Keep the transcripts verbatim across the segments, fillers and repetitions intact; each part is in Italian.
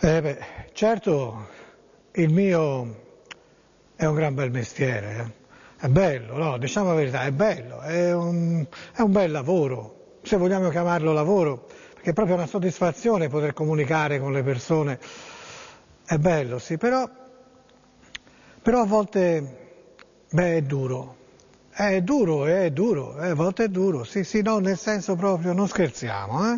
Eh beh, certo il mio è un gran bel mestiere, eh. È bello, no? Diciamo la verità, è bello, è un, è un bel lavoro, se vogliamo chiamarlo lavoro, perché è proprio una soddisfazione poter comunicare con le persone, è bello, sì, però, però a volte, beh, è duro, è duro, è duro, eh, a volte è duro, sì, sì, no, nel senso proprio, non scherziamo, eh?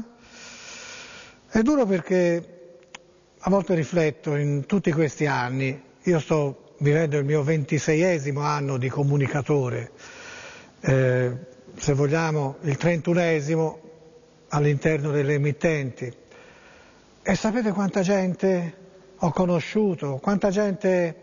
È duro perché a volte rifletto in tutti questi anni, io sto vivendo il mio ventiseiesimo anno di comunicatore, eh, se vogliamo il trentunesimo all'interno delle emittenti, e sapete quanta gente ho conosciuto, quanta gente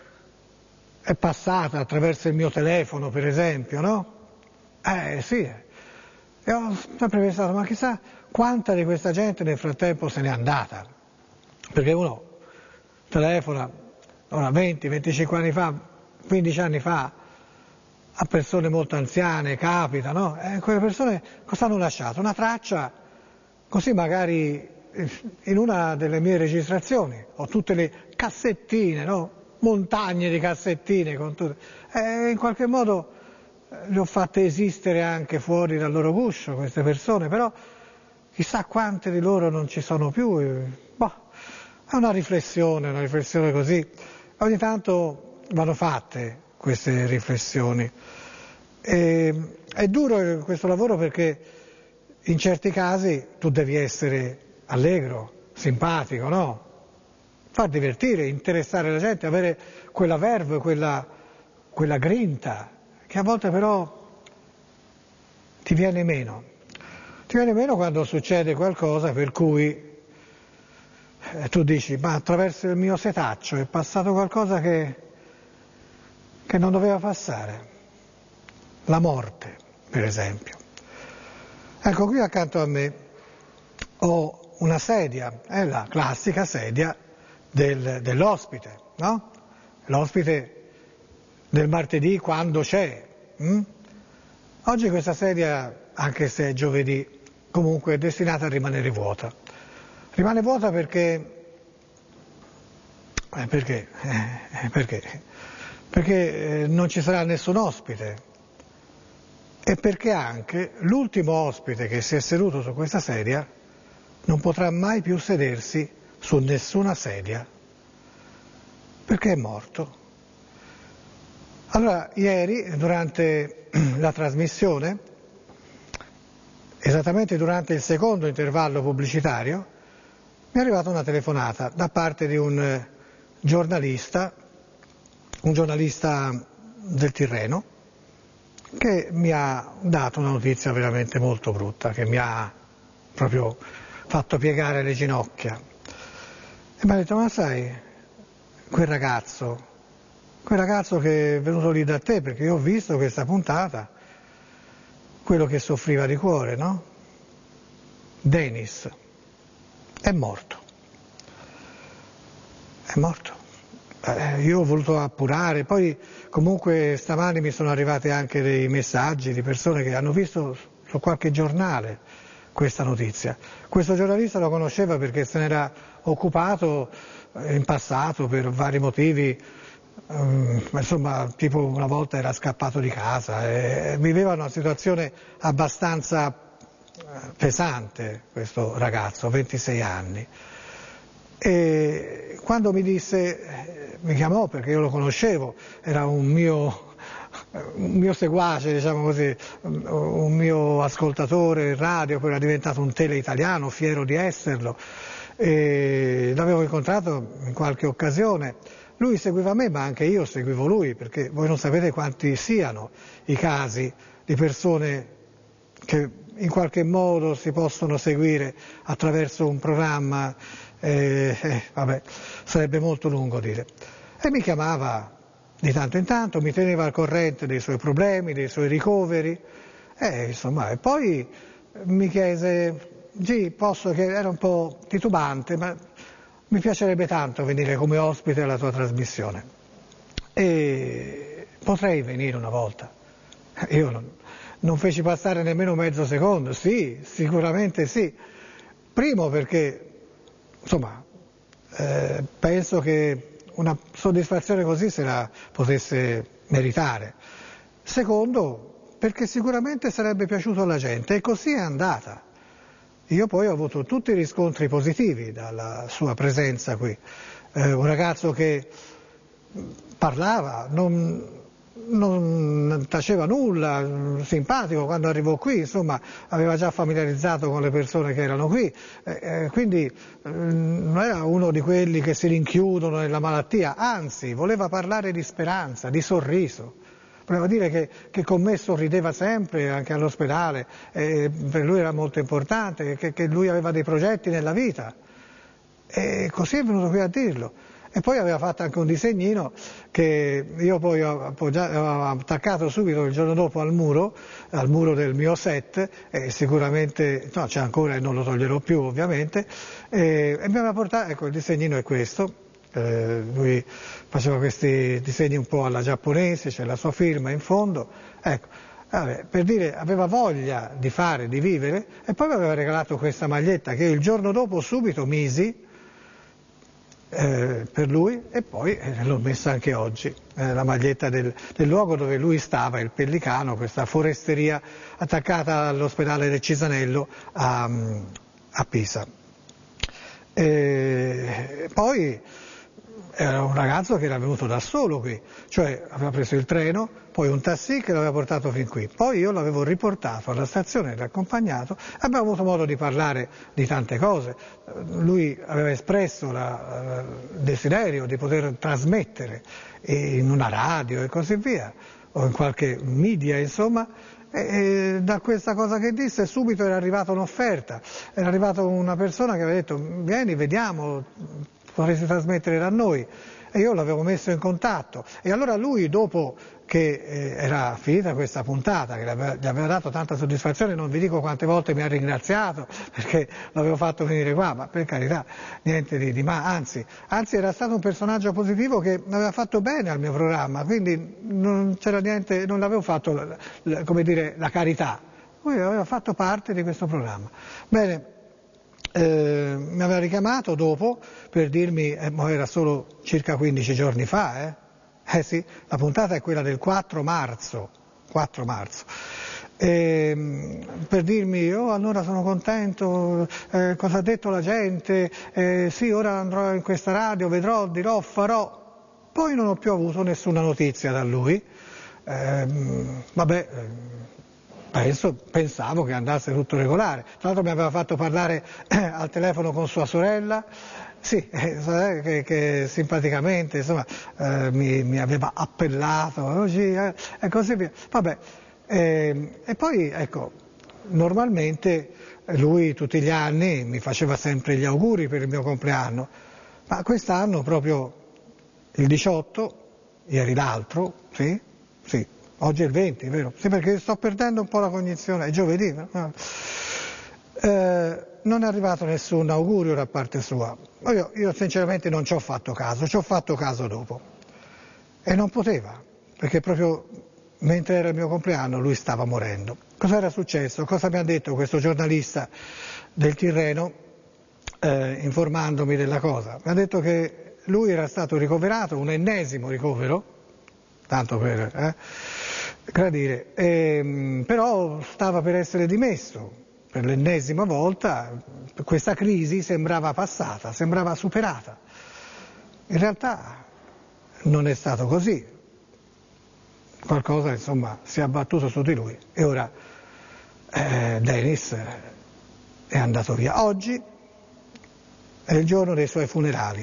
è passata attraverso il mio telefono, per esempio, no? Eh sì, e ho sempre pensato, ma chissà quanta di questa gente nel frattempo se n'è andata, perché uno telefona ora venti venticinque anni fa, quindici anni fa, a persone molto anziane, capita, no? E quelle persone cosa hanno lasciato? Una traccia, così magari in una delle mie registrazioni ho tutte le cassettine, no? Montagne di cassettine con tutte, e in qualche modo le ho fatte esistere anche fuori dal loro guscio queste persone, però chissà quante di loro non ci sono più. Boh, è una riflessione, una riflessione così. Ogni tanto vanno fatte queste riflessioni. E, è duro questo lavoro perché in certi casi tu devi essere allegro, simpatico, no? Far divertire, interessare la gente, avere quella verve, quella, quella grinta, che a volte però ti viene meno. Ti viene meno quando succede qualcosa per cui eh, tu dici, ma attraverso il mio setaccio è passato qualcosa che, che non doveva passare. La morte, per esempio. Ecco, qui accanto a me ho una sedia, è la classica sedia del, dell'ospite, no? L'ospite del martedì quando c'è. Hm? Oggi questa sedia, anche se è giovedì, comunque è destinata a rimanere vuota. Rimane vuota perché, eh, perché, eh, perché, perché eh, non ci sarà nessun ospite e perché anche l'ultimo ospite che si è seduto su questa sedia non potrà mai più sedersi su nessuna sedia perché è morto. Allora, ieri, durante la trasmissione, esattamente durante il secondo intervallo pubblicitario, mi è arrivata una telefonata da parte di un giornalista, un giornalista del Tirreno, che mi ha dato una notizia veramente molto brutta, che mi ha proprio fatto piegare le ginocchia. E mi ha detto, ma sai, quel ragazzo, quel ragazzo che è venuto lì da te, perché io ho visto questa puntata, quello che soffriva di cuore, no? Denis, è morto. È morto. Eh, io ho voluto appurare, poi comunque stamani mi sono arrivati anche dei messaggi di persone che hanno visto su qualche giornale questa notizia. Questo giornalista lo conosceva perché se n'era occupato in passato per vari motivi, um, insomma, tipo una volta era scappato di casa e viveva una situazione abbastanza pesante questo ragazzo, ventisei anni. E quando mi disse, mi chiamò perché io lo conoscevo, era un mio, un mio seguace, diciamo così, un mio ascoltatore in radio, poi era diventato un teleitaliano, fiero di esserlo, e l'avevo incontrato in qualche occasione. Lui seguiva me, ma anche io seguivo lui, perché voi non sapete quanti siano i casi di persone che in qualche modo si possono seguire attraverso un programma. Eh, eh, vabbè, sarebbe molto lungo dire. E mi chiamava di tanto in tanto, mi teneva al corrente dei suoi problemi, dei suoi ricoveri, e insomma, e poi mi chiese, G, posso che era un po' titubante, ma mi piacerebbe tanto venire come ospite alla tua trasmissione. E potrei venire una volta. Io non, non feci passare nemmeno mezzo secondo, sì, sicuramente sì. Primo perché insomma, eh, penso che una soddisfazione così se la potesse meritare. Secondo, perché sicuramente sarebbe piaciuto alla gente, e così è andata. Io poi ho avuto tutti i riscontri positivi dalla sua presenza qui. Eh, un ragazzo che parlava, non, non taceva nulla, simpatico quando arrivò qui, insomma aveva già familiarizzato con le persone che erano qui, eh, quindi eh, non era uno di quelli che si rinchiudono nella malattia, anzi voleva parlare di speranza, di sorriso. Voleva dire che, che con me sorrideva sempre, anche all'ospedale, eh, per lui era molto importante, che, che lui aveva dei progetti nella vita. E così è venuto qui a dirlo. E poi aveva fatto anche un disegnino che io poi ho, appoggiato, ho attaccato subito il giorno dopo al muro, al muro del mio set, e sicuramente, no, c'è ancora e non lo toglierò più ovviamente, e, e mi aveva portato, ecco il disegnino è questo. Eh, lui faceva questi disegni un po' alla giapponese, c'è la sua firma in fondo, ecco, vabbè, per dire aveva voglia di fare, di vivere, e poi mi aveva regalato questa maglietta che io il giorno dopo subito misi eh, per lui, e poi eh, l'ho messa anche oggi, eh, la maglietta del, del luogo dove lui stava, il Pellicano, questa foresteria attaccata all'ospedale del Cisanello a, a Pisa. E poi era un ragazzo che era venuto da solo qui, cioè aveva preso il treno, poi un taxi che l'aveva portato fin qui, poi io l'avevo riportato alla stazione, l'accompagnato, abbiamo avuto modo di parlare di tante cose, lui aveva espresso la, il desiderio di poter trasmettere in una radio e così via, o in qualche media insomma, e, e da questa cosa che disse subito era arrivata un'offerta, era arrivata una persona che aveva detto vieni, vediamo, potresti trasmettere da noi, e io l'avevo messo in contatto, e allora lui dopo che eh, era finita questa puntata, che gli aveva, gli aveva dato tanta soddisfazione, non vi dico quante volte mi ha ringraziato perché l'avevo fatto venire qua, ma per carità niente di, di ma, anzi, anzi era stato un personaggio positivo che aveva fatto bene al mio programma, quindi non c'era niente, non l'avevo fatto la, la, come dire, la carità, lui aveva fatto parte di questo programma. Bene. Eh, mi aveva richiamato dopo per dirmi, eh, ma era solo circa quindici giorni fa, eh? Eh sì, la puntata è quella del quattro marzo, quattro marzo. Eh, per dirmi, oh allora sono contento, eh, cosa ha detto la gente, eh, sì ora andrò in questa radio, vedrò, dirò, farò. Poi non ho più avuto nessuna notizia da lui, eh, vabbè... Penso, pensavo che andasse tutto regolare, tra l'altro mi aveva fatto parlare eh, al telefono con sua sorella, sì, eh, che, che simpaticamente insomma, eh, mi, mi aveva appellato oggi, eh, e così via. Vabbè, eh, e poi ecco, normalmente lui tutti gli anni mi faceva sempre gli auguri per il mio compleanno, ma quest'anno proprio il diciotto, ieri l'altro, sì, sì. Oggi è il venti, vero? Sì, perché sto perdendo un po' la cognizione, è giovedì. No? Eh, non è arrivato nessun augurio da parte sua. Io, io sinceramente non ci ho fatto caso, ci ho fatto caso dopo. E non poteva, perché proprio mentre era il mio compleanno lui stava morendo. Cosa era successo? Cosa mi ha detto questo giornalista del Tirreno, eh, informandomi della cosa? Mi ha detto che lui era stato ricoverato, un ennesimo ricovero, tanto per... Eh, gradire, eh, però stava per essere dimesso per l'ennesima volta, questa crisi sembrava passata, sembrava superata. In realtà non è stato così, qualcosa insomma si è abbattuto su di lui e ora eh, Dennis è andato via. Oggi è il giorno dei suoi funerali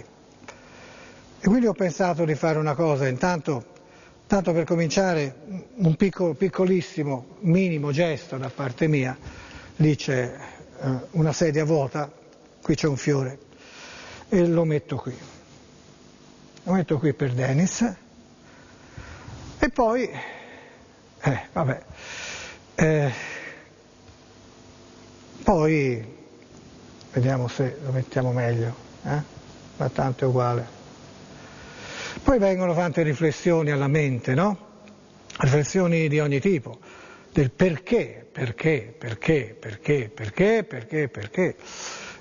e quindi ho pensato di fare una cosa, intanto Tanto per cominciare un piccolo, piccolissimo, minimo gesto da parte mia, lì c'è eh, una sedia vuota, qui c'è un fiore e lo metto qui, lo metto qui per Dennis e poi, eh, vabbè, eh, poi vediamo se lo mettiamo meglio, eh? Ma tanto è uguale. Poi vengono tante riflessioni alla mente, no? Riflessioni di ogni tipo, del perché, perché, perché, perché, perché, perché, perché.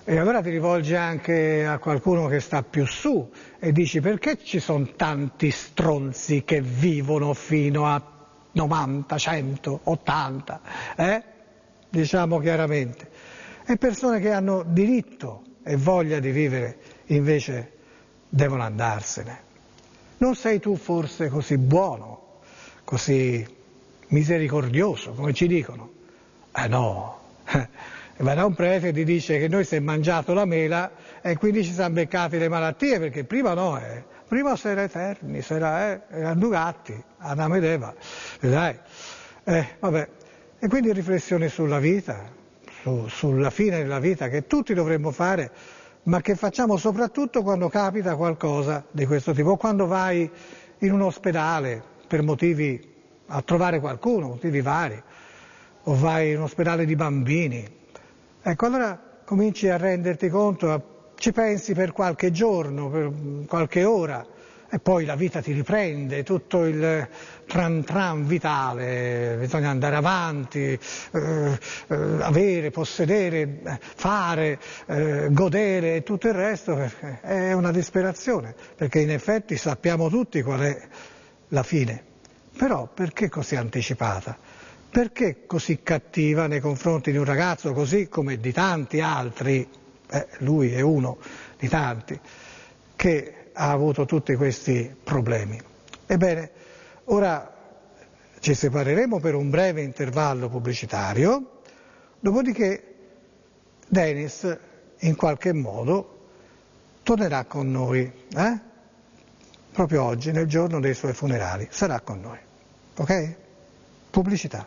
E allora ti rivolgi anche a qualcuno che sta più su e dici perché ci sono tanti stronzi che vivono fino a novanta, cento, ottanta, eh? Diciamo chiaramente. E persone che hanno diritto e voglia di vivere invece devono andarsene. Non sei tu forse così buono, così misericordioso, come ci dicono? Eh no. Va da un prete e ti dice che noi si è mangiato la mela e quindi ci siamo beccati le malattie, perché prima no, eh. Prima si era eterni, si era, eh, erano due gatti, Adamo ed Eva, dai. Eh, vabbè. E quindi riflessione sulla vita, su, sulla fine della vita che tutti dovremmo fare, ma che facciamo soprattutto quando capita qualcosa di questo tipo, o quando vai in un ospedale per motivi, a trovare qualcuno, motivi vari, o vai in un ospedale di bambini. Ecco, allora cominci a renderti conto, ci pensi per qualche giorno, per qualche ora, e poi la vita ti riprende, tutto il tran tran vitale, bisogna andare avanti, eh, eh, avere, possedere, fare, eh, godere e tutto il resto, è una disperazione, perché in effetti sappiamo tutti qual è la fine. Però perché così anticipata? Perché così cattiva nei confronti di un ragazzo così come di tanti altri, eh, lui è uno di tanti, che ha avuto tutti questi problemi? Ebbene, ora ci separeremo per un breve intervallo pubblicitario, dopodiché Dennis in qualche modo tornerà con noi, eh? Proprio oggi, nel giorno dei suoi funerali, sarà con noi, ok? Pubblicità.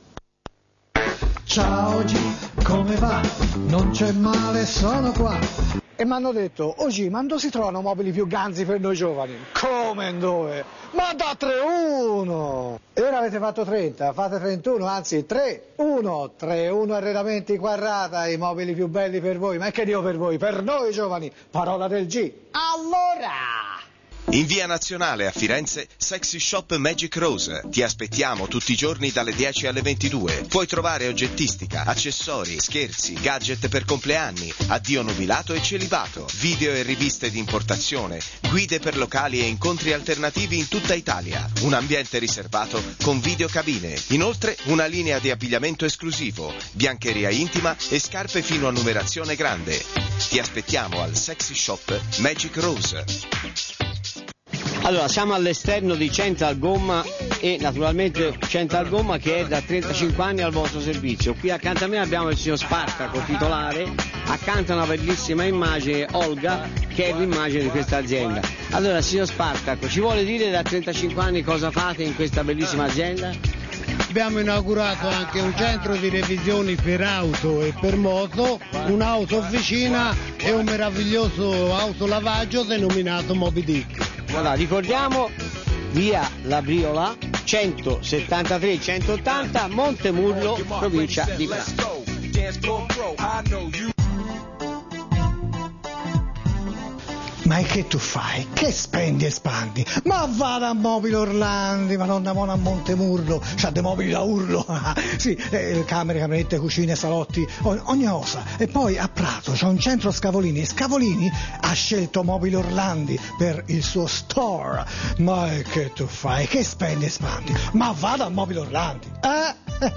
Ciao G, come va? Non c'è male, sono qua. E mi hanno detto, oggi, ma dove si trovano mobili più ganzi per noi giovani? Come dove? Ma da tre uno! E ora avete fatto trenta, fate trentuno, anzi tre uno, tre uno Arredamenti Quarrata, i mobili più belli per voi. Ma che Dio per voi? Per noi giovani, parola del G. Allora! In via Nazionale a Firenze, Sexy Shop Magic Rose. Ti aspettiamo tutti i giorni dalle dieci alle ventidue. Puoi trovare oggettistica, accessori, scherzi, gadget per compleanni, addio nubilato e celibato, video e riviste di importazione, guide per locali e incontri alternativi in tutta Italia. Un ambiente riservato con videocabine. Inoltre una linea di abbigliamento esclusivo, biancheria intima e scarpe fino a numerazione grande. Ti aspettiamo al Sexy Shop Magic Rose. Allora, siamo all'esterno di Central Gomma e naturalmente Central Gomma che è da trentacinque anni al vostro servizio. Qui accanto a me abbiamo il signor Spartaco, titolare, accanto a una bellissima immagine, Olga, che è l'immagine di questa azienda. Allora, signor Spartaco, ci vuole dire da trentacinque anni cosa fate in questa bellissima azienda? Abbiamo inaugurato anche un centro di revisioni per auto e per moto, un'auto officina e un meraviglioso autolavaggio denominato Moby Dick. Allora, ricordiamo via La Briola centosettantatré centottanta Montemurlo, provincia di Prato. Ma che tu fai? Che spendi e spandi? Ma vada a Mobili Orlandi, ma non da Mona a Montemurlo, c'ha dei mobili da urlo, sì, eh, camere, camerette, cucine, salotti, ogni cosa. E poi a Prato c'è un centro Scavolini, e Scavolini ha scelto Mobili Orlandi per il suo store. Ma che tu fai? Che spendi e spandi? Ma vada a Mobili Orlandi, eh?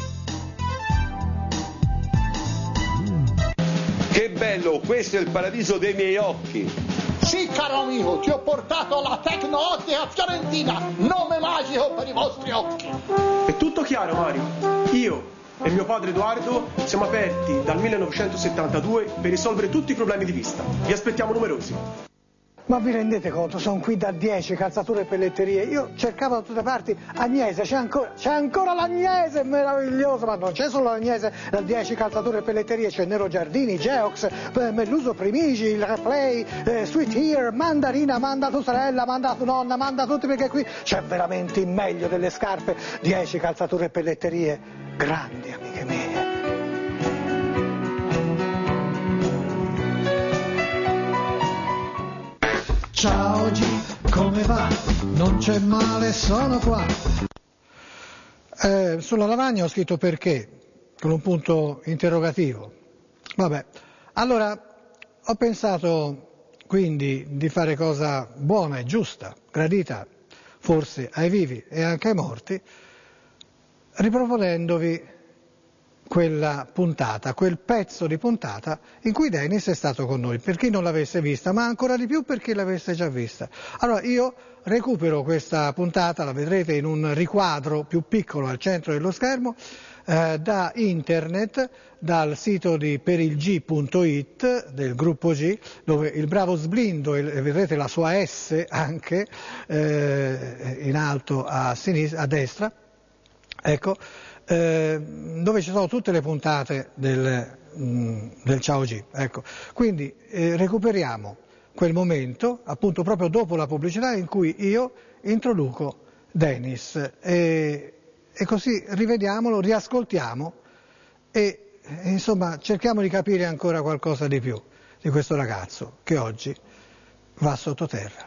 Che bello, questo è il paradiso dei miei occhi. Sì, caro amico, ti ho portato la Tecnoottica Fiorentina, nome magico per i vostri occhi. È tutto chiaro, Mario. Io e mio padre Edoardo siamo aperti dal millenovecentosettantadue per risolvere tutti i problemi di vista. Vi aspettiamo numerosi. Ma vi rendete conto? Sono qui da dieci, calzature e pelletterie. Io cercavo da tutte parti Agnese, c'è ancora, c'è ancora l'Agnese, meraviglioso, ma non c'è solo l'Agnese, da dieci calzature e pelletterie, c'è Nero Giardini, Geox, eh, Melluso Primigi, il Replay, eh, Sweet Ear, Mandarina, manda tua sorella, manda tua nonna, manda tutti, perché qui c'è veramente il meglio delle scarpe, dieci calzature e pelletterie, grandi amiche mie. Ciao G, come va? Non c'è male, sono qua. Eh, sulla lavagna ho scritto perché, con un punto interrogativo. Vabbè, Allora, ho pensato quindi di fare cosa buona e giusta, gradita forse ai vivi e anche ai morti, riproponendovi quella puntata, quel pezzo di puntata in cui Dennis è stato con noi, per chi non l'avesse vista, ma ancora di più per chi l'avesse già vista. Allora io recupero questa puntata, la vedrete in un riquadro più piccolo al centro dello schermo, eh, da internet, dal sito di perilg punto it del gruppo G, dove il bravo Sblindo, e vedrete la sua S anche eh, in alto a sinistra, a destra, ecco, eh, dove ci sono tutte le puntate del, mm, del Ciao G. Ecco. Quindi eh, recuperiamo quel momento, appunto proprio dopo la pubblicità, in cui io introduco Dennis e, e così rivediamolo, riascoltiamo e, e insomma cerchiamo di capire ancora qualcosa di più di questo ragazzo che oggi va sottoterra.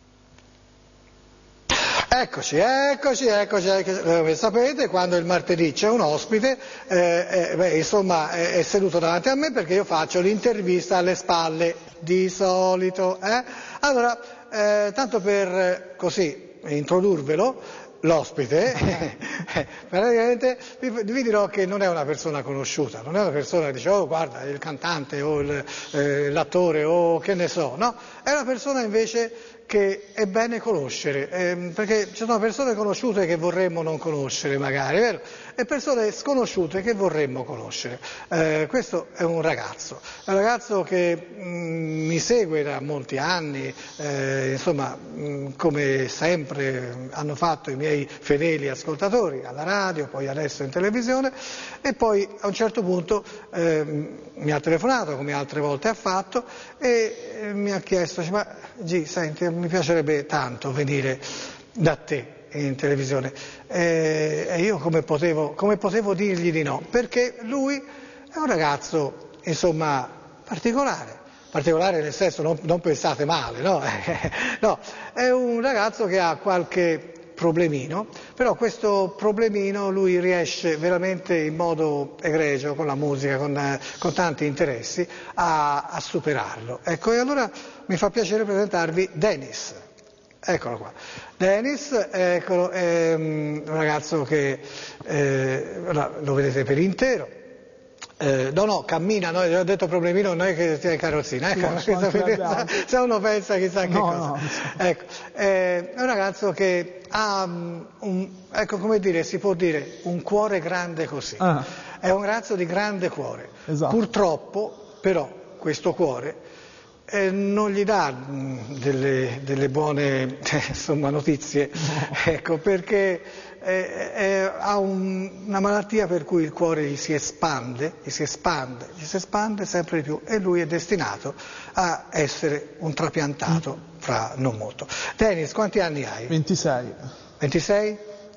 Eccoci, eccoci, eccoci, eccoci. Eh, sapete, quando il martedì c'è un ospite, eh, eh, beh, insomma è, è seduto davanti a me perché io faccio l'intervista alle spalle, di solito. Eh? Allora, eh, tanto per eh, così introdurvelo, l'ospite, praticamente vi, vi dirò che non è una persona conosciuta, non è una persona che dice, oh guarda, il cantante o il, eh, l'attore o che ne so, no, è una persona invece che è bene conoscere, ehm, perché ci sono persone conosciute che vorremmo non conoscere magari, vero? E persone sconosciute che vorremmo conoscere. Eh, questo è un ragazzo, è un ragazzo che mh, mi segue da molti anni, eh, insomma, mh, come sempre hanno fatto i miei fedeli ascoltatori alla radio, poi adesso in televisione, e poi a un certo punto eh, mi ha telefonato, come altre volte ha fatto, e eh, mi ha chiesto, ma G, senti, mi piacerebbe tanto venire da te in televisione, e, e io come potevo, come potevo dirgli di no? Perché lui è un ragazzo, insomma, particolare, particolare nel senso, non, non pensate male, no? No, è un ragazzo che ha qualche problemino, però questo problemino lui riesce veramente in modo egregio, con la musica, con, con tanti interessi, a, a superarlo. Ecco, e allora mi fa piacere presentarvi Dennis. Eccolo qua. Dennis, eccolo, è un ragazzo che eh, lo vedete per intero. Eh, no, no, cammina, no, ho detto problemino, non è che stia in carrozzina, ecco, no, se uno pensa chissà che no, cosa. No. Ecco, eh, è un ragazzo che ha un, ecco, come dire, si può dire, un cuore grande così. Ah. È un ragazzo di grande cuore. Esatto. Purtroppo, però, questo cuore Eh, non gli dà mh, delle, delle buone insomma, notizie, ecco, perché eh, eh, ha un, una malattia per cui il cuore gli si espande, gli si espande, gli si espande sempre di più e lui è destinato a essere un trapiantato mm. fra non molto. Dennis, quanti anni hai? ventisei. ventisei?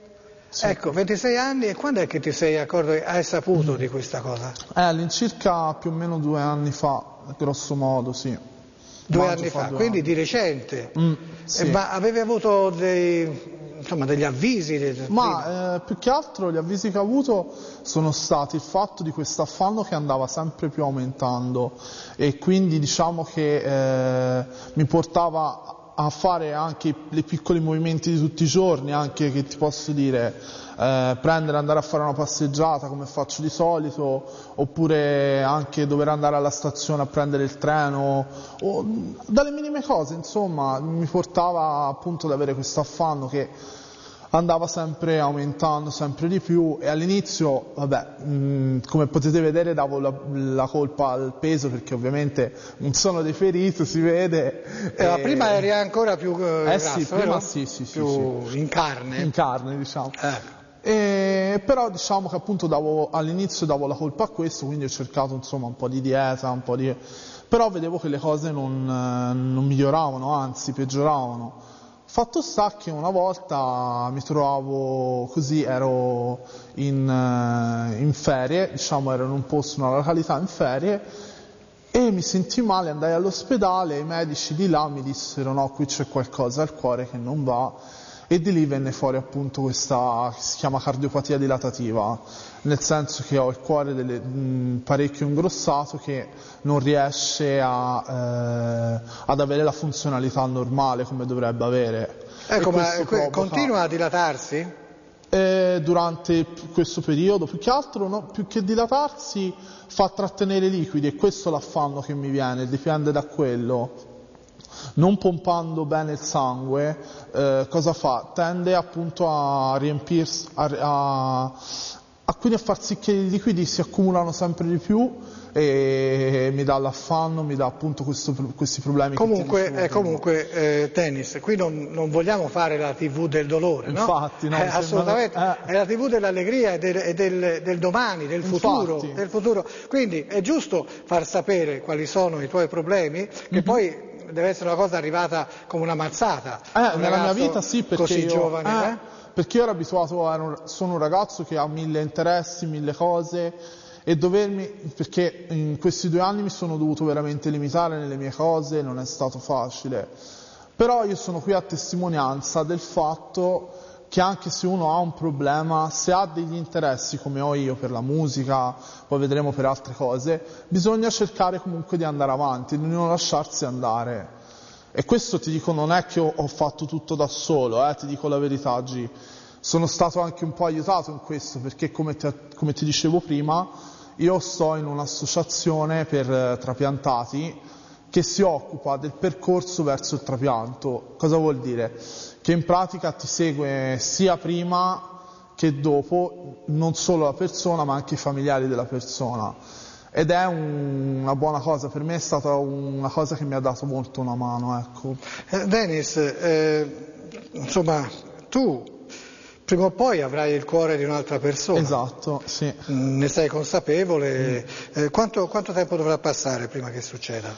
Sì. Ecco, ventisei anni, e quando è che ti sei accorto, hai saputo mm. di questa cosa? Eh, all'incirca più o meno due anni fa, grosso modo, sì. Due anni fa, due quindi anni. Di recente. Mm, sì. eh, ma avevi avuto dei, insomma, degli avvisi? Dei, ma eh, più che altro gli avvisi che ho avuto sono stati il fatto di questo affanno che andava sempre più aumentando e quindi diciamo che eh, mi portava a fare anche i piccoli movimenti di tutti i giorni, anche che ti posso dire eh, prendere, andare a fare una passeggiata come faccio di solito, oppure anche dover andare alla stazione a prendere il treno, o dalle minime cose, insomma, mi portava appunto ad avere questo affanno che andava sempre aumentando, sempre di più, e all'inizio, vabbè, mh, come potete vedere davo la, la colpa al peso, perché ovviamente non sono deferito, si vede. Eh, e... Ma prima eri ancora più eh, eh grasso, sì, prima no? sì, sì, più sì, in carne. In carne, diciamo. Eh. E, però diciamo che appunto davo, all'inizio davo la colpa a questo, quindi ho cercato insomma un po' di dieta, un po' di... però vedevo che le cose non, non miglioravano, anzi peggioravano. Fatto sta che una volta mi trovavo così, ero in, in ferie, diciamo ero in un posto, in una località in ferie, e mi sentii male, andai all'ospedale, i medici di là mi dissero no, qui c'è qualcosa al cuore che non va, e di lì venne fuori appunto questa che si chiama cardiopatia dilatativa, nel senso che ho il cuore delle, mh, parecchio ingrossato che non riesce a, eh, ad avere la funzionalità normale come dovrebbe avere. Ecco, ma provoca... continua a dilatarsi? Eh, durante questo periodo, più che altro, no, più che dilatarsi, fa trattenere i liquidi e questo è l'affanno che mi viene, dipende da quello. Non pompando bene il sangue, eh, cosa fa? Tende appunto a riempirsi, a, a, a, quindi a far sì che i liquidi si accumulano sempre di più e mi dà l'affanno, mi dà appunto questo, questi problemi. Comunque, che eh, comunque eh, tennis, qui non, non vogliamo fare la tivù del dolore, no? Infatti, no, eh, assolutamente, eh. è la tivù dell'allegria e del, e del, del domani, del futuro, del futuro. Quindi è giusto far sapere quali sono i tuoi problemi, che mm-hmm. poi deve essere una cosa arrivata come una mazzata. Eh, nella mia vita sì, perché così io, giovane, eh, eh? perché io ero abituato, ero, sono un ragazzo che ha mille interessi, mille cose e dovermi, perché in questi due anni mi sono dovuto veramente limitare nelle mie cose, non è stato facile. Però io sono qui a testimonianza del fatto che anche se uno ha un problema, se ha degli interessi come ho io per la musica, poi vedremo per altre cose, bisogna cercare comunque di andare avanti, di non lasciarsi andare. E questo ti dico, non è che ho, ho fatto tutto da solo, eh, ti dico la verità, G. Sono stato anche un po' aiutato in questo, perché come ti, come ti dicevo prima, io sto in un'associazione per eh, trapiantati che si occupa del percorso verso il trapianto. Cosa vuol dire? Che in pratica ti segue sia prima che dopo, non solo la persona ma anche i familiari della persona. Ed è un, una buona cosa, per me è stata una cosa che mi ha dato molto una mano. Ecco. Eh, Dennis, eh, insomma, tu prima o poi avrai il cuore di un'altra persona. Esatto, sì. Ne sei consapevole? Mm. Eh, quanto, quanto tempo dovrà passare prima che succeda?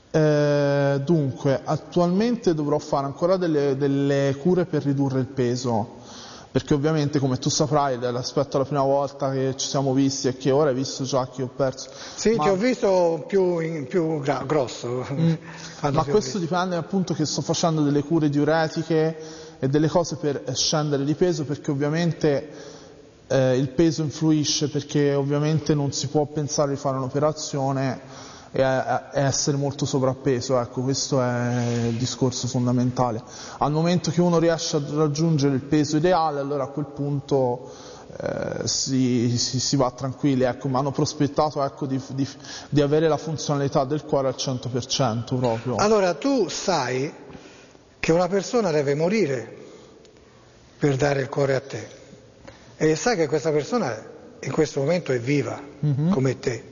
Eh, dunque, attualmente dovrò fare ancora delle, delle cure per ridurre il peso, perché ovviamente come tu saprai l'aspetto la prima volta che ci siamo visti e che ora hai visto già che ho perso. Sì, ma... ti ho visto più, in, più gra- grosso. Mm. Ma questo dipende appunto che sto facendo delle cure diuretiche e delle cose per scendere di peso, perché ovviamente eh, il peso influisce, perché ovviamente non si può pensare di fare un'operazione e essere molto sovrappeso, ecco, questo è il discorso fondamentale. Al momento che uno riesce a raggiungere il peso ideale, allora a quel punto eh, si, si, si va tranquilli, ecco, mi hanno prospettato, ecco, di, di, di avere la funzionalità del cuore al cento per cento proprio. Allora tu sai che una persona deve morire per dare il cuore a te e sai che questa persona in questo momento è viva, mm-hmm. come te.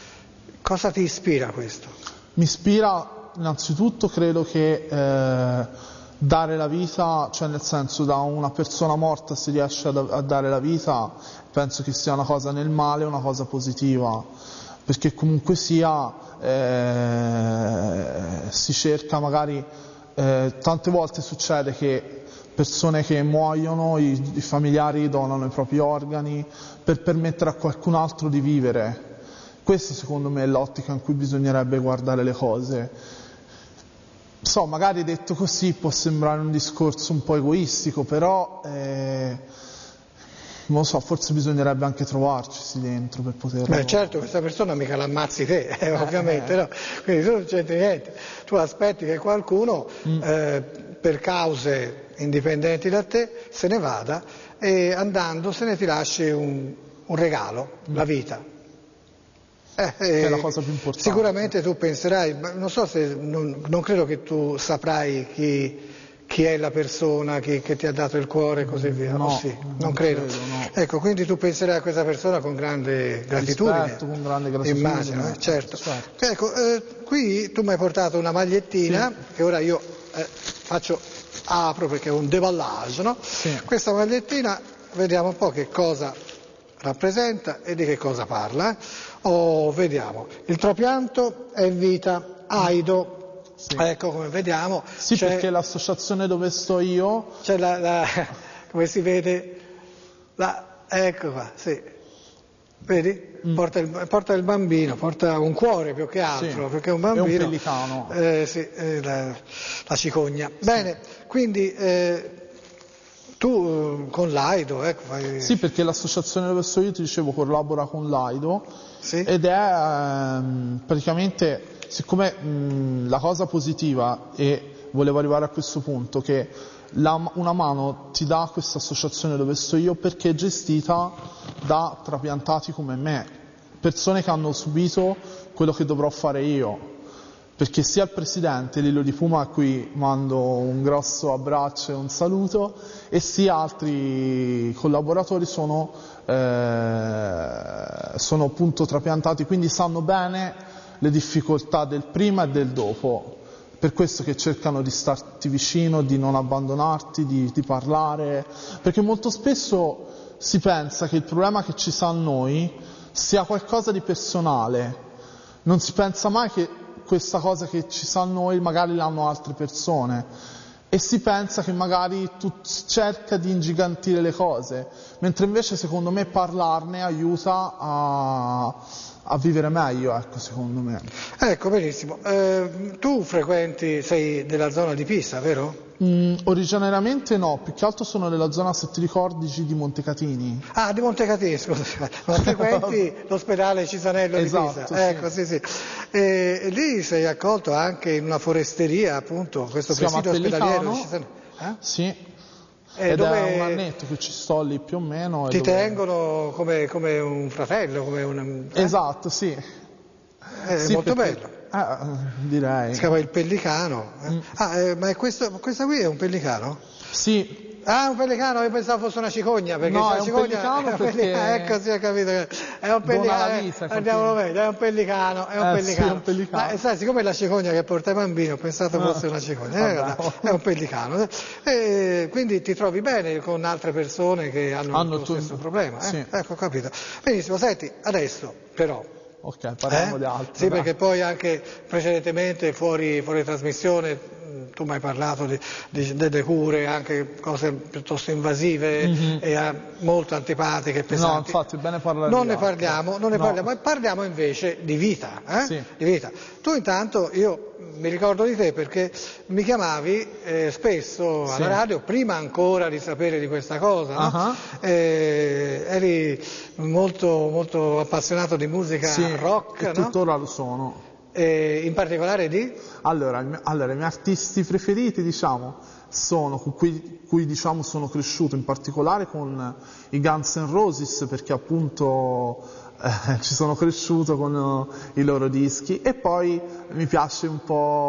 Cosa ti ispira questo? Mi ispira innanzitutto, credo che eh, dare la vita, cioè nel senso da una persona morta si riesce a, a dare la vita, penso che sia una cosa nel male, una cosa positiva, perché comunque sia eh, si cerca magari, eh, tante volte succede che persone che muoiono, i, i familiari donano i propri organi per permettere a qualcun altro di vivere. Questa secondo me è l'ottica in cui bisognerebbe guardare le cose. So, magari detto così può sembrare un discorso un po' egoistico, però eh, non lo so, forse bisognerebbe anche trovarci dentro per poterlo. Beh certo, questa persona mica l'ammazzi te, eh, ovviamente, no? Quindi tu non c'entri niente, tu aspetti che qualcuno mm. eh, per cause indipendenti da te se ne vada e andandosene ti lasci un, un regalo, mm. la vita. Eh, che è la cosa più importante. Sicuramente tu penserai, ma non so se, non, non credo che tu saprai chi, chi è la persona che, che ti ha dato il cuore e così via. No, oh, sì, non, non credo. credo no. Ecco, quindi tu penserai a questa persona con grande gratitudine. Rispetto, con grande gratitudine. Immagino, eh, certo. certo. Ecco, eh, qui tu mi hai portato una magliettina, sì. che ora io eh, faccio, apro perché è un déballage, no? Sì. Questa magliettina, vediamo un po' che cosa rappresenta e di che cosa parla. Oh, vediamo, il trapianto è vita, AIDO, sì. Ecco come vediamo. Sì, c'è, perché l'associazione dove sto io... C'è la, la come si vede, la, ecco qua, sì, vedi? Mm. Porta, il, porta il bambino, porta un cuore più che altro, sì. perché un bambino... È un pellicano. Eh, sì, eh, la, la cicogna. Sì. Bene, quindi... Eh, Tu con l'Aido, ecco, fai... Sì, perché l'associazione dove sto io, ti dicevo, collabora con l'Aido, sì? Ed è ehm, praticamente, siccome mh, la cosa positiva, e volevo arrivare a questo punto, che la, una mano ti dà questa associazione dove sto io perché è gestita da trapiantati come me, persone che hanno subito quello che dovrò fare io. Perché sia il presidente Lillo Di Puma, a cui mando un grosso abbraccio e un saluto, e sia altri collaboratori sono, eh, sono appunto trapiantati, quindi sanno bene le difficoltà del prima e del dopo. Per questo che cercano di starti vicino, di non abbandonarti, di, di parlare, perché molto spesso si pensa che il problema che ci sa a noi sia qualcosa di personale, non si pensa mai che questa cosa che ci sa a noi magari l'hanno altre persone, e si pensa che magari tu cerca di ingigantire le cose, mentre invece secondo me parlarne aiuta a, a vivere meglio, ecco, secondo me. Ecco, benissimo. Eh, tu frequenti, sei della zona di Pisa, vero? Mm, originariamente no, più che altro sono nella zona, se ti ricordi, di Montecatini. Ah, di Montecatini, scusa, ma frequenti l'ospedale Cisanello esatto, di Pisa? Ecco, sì, sì. E, e lì sei accolto anche in una foresteria, appunto, questo si presidio ospedaliero di Cisanello. Eh? Sì. E Ed dove è un annetto che ci sto lì più o meno. Ti dove... tengono come, come un fratello, come un... Eh? Esatto, sì. È sì, molto perché... bello. Eh, direi. Si chiama il pellicano. Eh? Mm. Ah, eh, ma è questo, questa qui è un pellicano? Sì. Ah, un pellicano, io pensavo fosse una cicogna, perché no, la è un cicogna pellicano è un perché... pellicano, ecco, sì, ho capito. È un pellicano, vita, eh, andiamolo meglio, è un pellicano, è un eh, pellicano. Sì, è un pellicano. Ma sai, siccome la cicogna che porta i bambini, ho pensato no. fosse una cicogna, eh, è un pellicano. E quindi ti trovi bene con altre persone che hanno, hanno il tuo stesso problema, eh? Sì. Ecco, ho capito. Benissimo, senti, adesso però... Ok, parliamo eh? di altro. Sì, dai. Perché poi anche precedentemente fuori, fuori trasmissione tu mi hai parlato di, di, delle cure, anche cose piuttosto invasive mm-hmm. e eh, molto antipatiche, pesanti. No, infatti, è bene parlare non di ne altro. parliamo, non ne no. parliamo, parliamo invece di vita, eh? Sì. Di vita. Tu intanto, io mi ricordo di te perché mi chiamavi eh, spesso alla sì. radio, prima ancora di sapere di questa cosa, no? uh-huh. eh, eri molto, molto appassionato di musica sì, rock, e no? tuttora lo sono. E in particolare di? Allora, allora, i miei artisti preferiti, diciamo, sono, con cui, cui diciamo sono cresciuto, in particolare con i Guns N' Roses, perché appunto eh, ci sono cresciuto con uh, i loro dischi, e poi mi piace un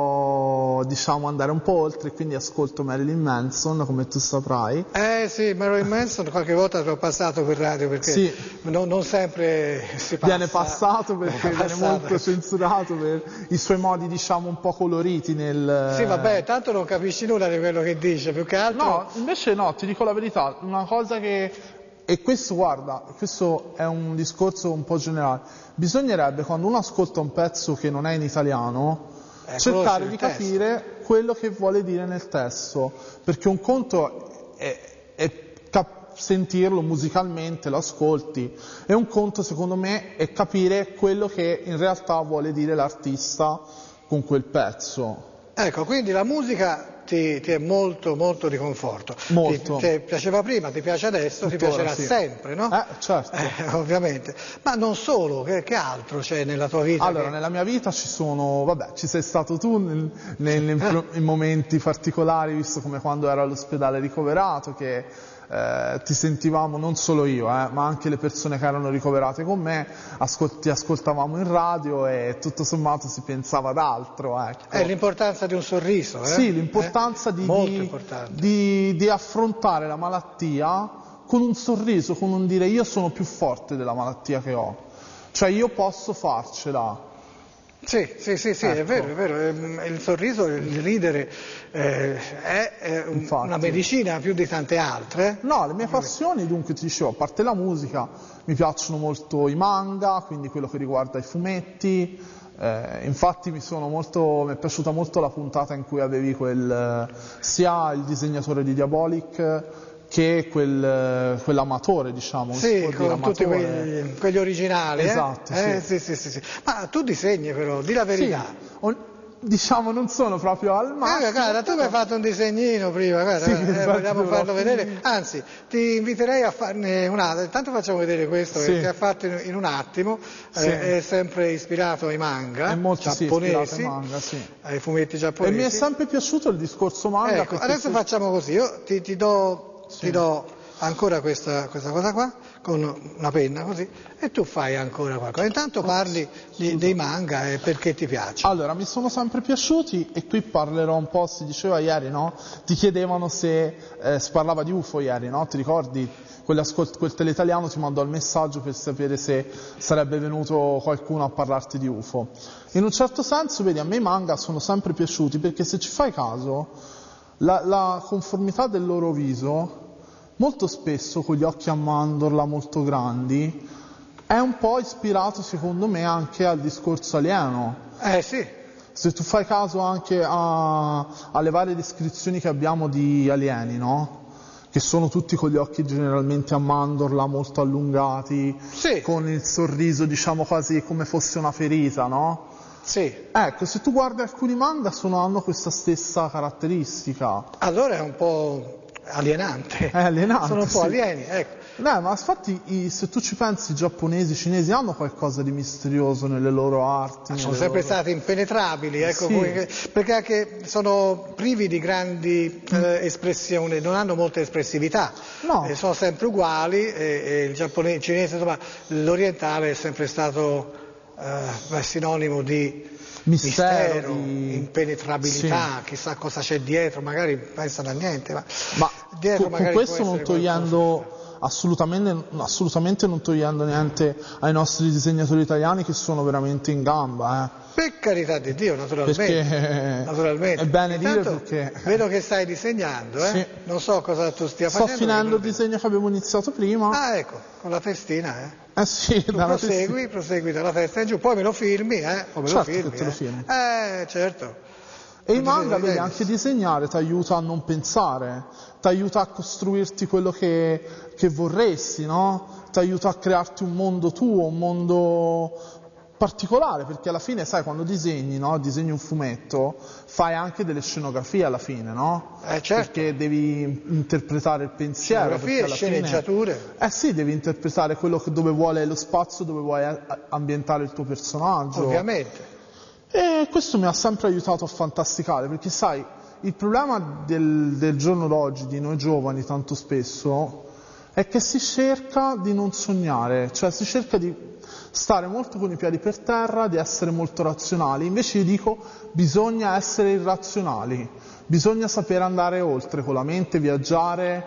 po', diciamo, andare un po' oltre, quindi ascolto Marilyn Manson, come tu saprai. Eh sì, Marilyn Manson qualche volta l'ho passato per radio, perché sì. non, non sempre si passa. Viene passato perché viene passato. molto censurato per i suoi modi, diciamo, un po' coloriti nel... Sì, vabbè, tanto non capisci nulla di quello che dice, più che altro... No, invece no, ti dico la verità, una cosa che... E questo, guarda, questo è un discorso un po' generale. Bisognerebbe, quando uno ascolta un pezzo che non è in italiano, eh, cercare di capire quello che vuole dire nel testo, perché un conto è, è cap- sentirlo musicalmente, lo ascolti, e un conto, secondo me, è capire quello che in realtà vuole dire l'artista con quel pezzo. Ecco, quindi la musica ti, ti è molto, molto di conforto. Molto. Ti, ti piaceva prima, ti piace adesso, Tuttora, ti piacerà sì. sempre, no? Eh, certo. Eh, ovviamente. Ma non solo, che, che altro c'è nella tua vita? Allora, che... nella mia vita ci sono, vabbè, ci sei stato tu nel, nel, nel, in momenti particolari, visto come quando ero all'ospedale ricoverato, che eh, ti sentivamo, non solo io, eh, ma anche le persone che erano ricoverate con me, ascol- ti ascoltavamo in radio e tutto sommato si pensava ad altro. Ecco. È l'importanza di un sorriso, eh? Sì, l'importanza, eh? di, Molto di, importante. Di, di affrontare la malattia con un sorriso, con un dire io sono più forte della malattia che ho, cioè io posso farcela. Sì, sì, sì, sì, ecco. È vero, è vero, il sorriso, il ridere eh, è, è un, una medicina più di tante altre. No, le mie passioni, dunque ti dicevo, a parte la musica, mi piacciono molto i manga, quindi quello che riguarda i fumetti, eh, infatti mi, sono molto, mi è piaciuta molto la puntata in cui avevi quel, sia il disegnatore di Diabolic che quel, quell'amatore, diciamo. Sì, con tutti quegli, quegli originali. Esatto, eh? Eh, sì. Sì, sì, sì, sì. Ma tu disegni però, di la verità. Sì. diciamo non sono proprio al massimo. Eh, guarda, tu mi hai fatto un disegnino prima, guarda, Sì, eh, vogliamo farlo sì. vedere, anzi ti inviterei a farne un altro, intanto facciamo vedere questo Sì. che ha fatto in, in un attimo, Sì. eh, è sempre ispirato ai manga È molto sì, ispirato giapponesi, ai manga, sì. ai fumetti E giapponesi. mi è sempre piaciuto il discorso manga. Ecco, perché adesso se- facciamo così, io ti, ti do, Sì. ti do ancora questa, questa cosa qua, con una penna così, e tu fai ancora qualcosa. Intanto parli di- dei manga e perché ti piace. Allora, mi sono sempre piaciuti e qui parlerò un po', si diceva ieri, no? Ti chiedevano se eh, si parlava di U F O ieri, no? Ti ricordi? Quell'ascolt- quel teleitaliano ti mandò il messaggio per sapere se sarebbe venuto qualcuno a parlarti di U F O. In un certo senso, vedi, a me i manga sono sempre piaciuti perché se ci fai caso, la, la conformità del loro viso, molto spesso con gli occhi a mandorla molto grandi, è un po' ispirato secondo me anche al discorso alieno. Eh sì, Se tu fai caso anche a- alle varie descrizioni che abbiamo di alieni, no? Che sono tutti con gli occhi generalmente a mandorla, molto allungati, Sì. con il sorriso diciamo quasi come fosse una ferita, no? sì. Ecco, se tu guardi alcuni manga sono, hanno questa stessa caratteristica. Allora è un po' alienante. È alienante, Sono un po' sì. alieni, ecco. No, ma infatti i- se tu ci pensi, i giapponesi, i cinesi hanno qualcosa di misterioso nelle loro arti. Sono nelle sempre loro- stati impenetrabili, ecco, Sì. come- perché anche sono privi di grandi eh, espressioni, non hanno molta espressività, No. Eh, sono sempre uguali e, e il giapponese, il cinese, insomma, l'orientale è sempre stato eh, sinonimo di Mistero, mistero, di- impenetrabilità, chissà cosa c'è dietro, magari pensano a niente, ma, Ma dietro con, con magari questo può non essere togliendo assolutamente, assolutamente non togliendo niente ai nostri disegnatori italiani che sono veramente in gamba, eh. Per carità di Dio, naturalmente. Perché naturalmente. è bene dire Intanto, perché- vedo che stai disegnando, eh? Sì. Non so cosa tu stia Sto facendo. finendo il perché non disegno che abbiamo iniziato prima. vedo. Ah, ecco, con la testina, eh? Eh sì, Tu dalla prosegui, prosegui dalla testa in giù, poi me lo filmi, eh? Poi me Certo lo che filmi, te lo eh? filmo. Eh, certo. E i Un manga, disegno di vedi, Dennis. anche disegnare ti aiuta a non pensare, ti aiuta a costruirti quello che, che vorresti, no? Ti aiuta a crearti un mondo tuo, un mondo particolare, perché alla fine, sai, quando disegni, no? Disegni un fumetto, fai anche delle scenografie alla fine, no? Eh, certo. Perché devi interpretare il pensiero. Scenografie, perché alla fine- sceneggiature. Eh sì, devi interpretare quello che, dove vuole lo spazio, dove vuoi a- ambientare il tuo personaggio. Ovviamente. E questo mi ha sempre aiutato a fantasticare, perché sai, il problema del, del giorno d'oggi, di noi giovani tanto spesso, è che si cerca di non sognare, cioè si cerca di stare molto con i piedi per terra, di essere molto razionali. Invece io dico, bisogna essere irrazionali, bisogna sapere andare oltre con la mente, viaggiare,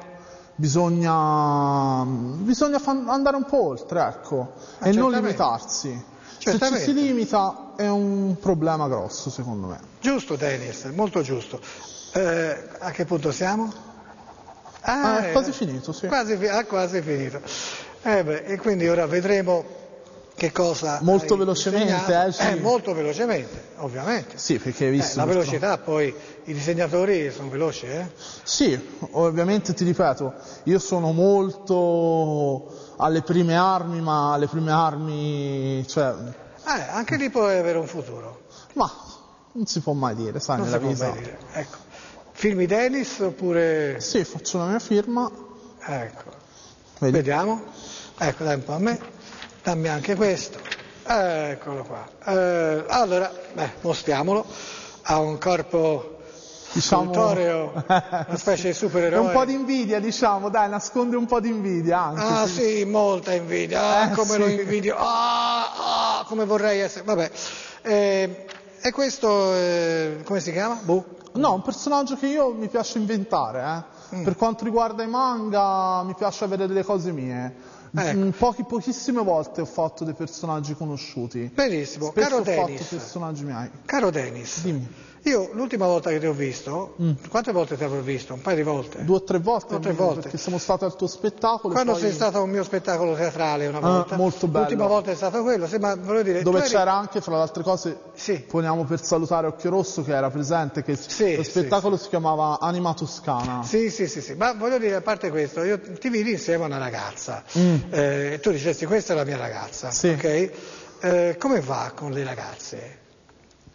bisogna, bisogna fan- andare un po' oltre, ecco, Ah, e non certamente. limitarsi. Se ci Certamente. si limita è un problema grosso, secondo me. Giusto, Dennis, molto giusto. Eh, a che punto siamo? Ah, è eh, quasi finito, sì. Quasi, fi- ah, quasi finito. Eh beh, e quindi ora vedremo che cosa. Molto hai velocemente, disegnato. eh, sì. Eh, molto velocemente, ovviamente. Sì, perché hai visto... Eh, la che- velocità, poi i disegnatori sono veloci, eh? Sì, ovviamente ti ripeto, io sono molto alle prime armi, ma alle prime armi, cioè, Eh, anche lì può avere un futuro. ma non si può mai dire, sai, Non si nella può vita. mai dire. Ecco. Filmi Dennis oppure. Sì, faccio la mia firma, Ecco. vedi? Vediamo. Ecco, dai un po' a me. Dammi anche questo. Eccolo qua. Eh, allora, beh, mostriamolo. Ha un corpo Diciamo... scultoreo, una specie di supereroe. È un po' di invidia, diciamo, dai, nasconde un po' di invidia anche. Ah sì. sì, molta invidia. Ah, Eh, come sì. lo invidio. Ah, ah, come vorrei essere. Vabbè. Eh, e questo, eh, come si chiama? Boh. No, un personaggio che io mi piace inventare, eh. Mm. Per quanto riguarda i manga, mi piace avere delle cose mie. Ecco. Mm, Pochi, pochissime volte ho fatto dei personaggi conosciuti. Benissimo. Spesso Caro ho fatto Dennis. personaggi miei. Caro Dennis. Dimmi. Io l'ultima volta che ti ho visto, Mm. quante volte ti avrò visto? Un paio di volte? Due o tre volte, Due o tre almeno, volte. perché siamo stati al tuo spettacolo. e Quando poi- sei stato a un mio spettacolo teatrale una Ah, volta, molto bello. l'ultima volta è stato quello, sì, ma volevo dire, dove tu eri- c'era anche, fra le altre cose, Sì. poniamo per salutare Occhio Rosso che era presente, che Sì, lo sì, spettacolo si chiamava Anima Toscana. Sì, sì, sì, sì, ma voglio dire, a parte questo, io ti vidi insieme a una ragazza, Mm. eh, tu dicesti questa è la mia ragazza, Sì. ok? Eh, come va con le ragazze? Ti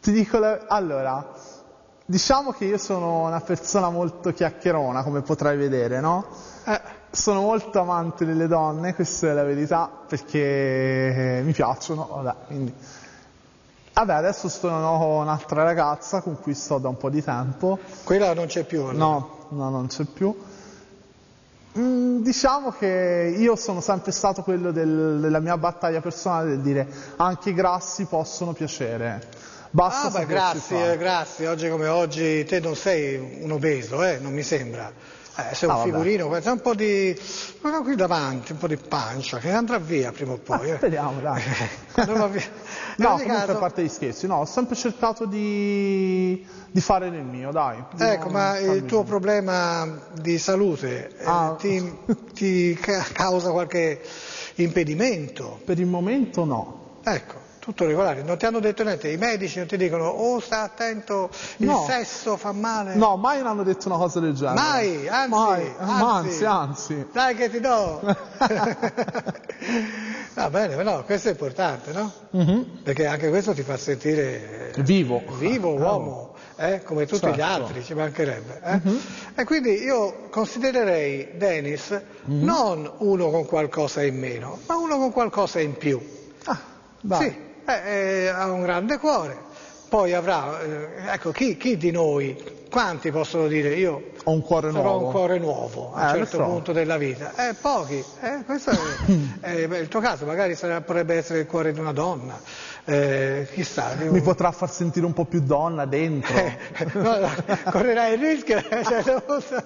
Ti dico la... Allora, diciamo che io sono una persona molto chiacchierona, come potrai vedere, no? Eh, sono molto amante delle donne, questa è la verità, perché mi piacciono, vabbè, quindi... Vabbè, adesso sto con un'altra ragazza con cui sto da un po' di tempo. Quella non c'è più, allora. No, no, non c'è più. Mm, diciamo che io sono sempre stato quello del, della mia battaglia personale del dire anche i grassi possono piacere. Basta ah, beh, grazie, grazie. Oggi come oggi te non sei un obeso, eh? Non mi sembra. Eh, sei un ah, figurino, c'è un po' di, guarda qui davanti, un po' di pancia, che andrà via prima o poi. Ah, eh. Speriamo, dai. non va via. No, comunque caso... a parte gli scherzi, no, ho sempre cercato di, di fare nel mio, dai. Ecco, ma il tuo problema di salute ah. eh, ti, ti causa qualche impedimento? Per il momento no. Ecco. Tutto regolare, non ti hanno detto niente, i medici non ti dicono oh sta attento, il no. sesso fa male? No, mai non hanno detto una cosa del genere. Mai, anzi, mai. anzi, anzi, anzi. Dai che ti do. Va bene, no, questo è importante, no? Mm-hmm. Perché anche questo ti fa sentire vivo, vivo uomo, eh? Come tutti certo. gli altri, ci mancherebbe. Eh? Mm-hmm. E quindi io considererei Dennis mm-hmm. non uno con qualcosa in meno, ma uno con qualcosa in più. Ah, dai. Sì. Eh, eh, ha un grande cuore, poi avrà, eh, ecco, chi, chi di noi, quanti possono dire io ho un cuore sarò nuovo, un cuore nuovo a un eh, certo so. punto della vita? Eh, pochi, eh, questo è, eh, beh, il tuo caso magari sarà, potrebbe essere il cuore di una donna, eh, chissà. Io... Mi potrà far sentire un po' più donna dentro. no, no, correrai il rischio, cioè,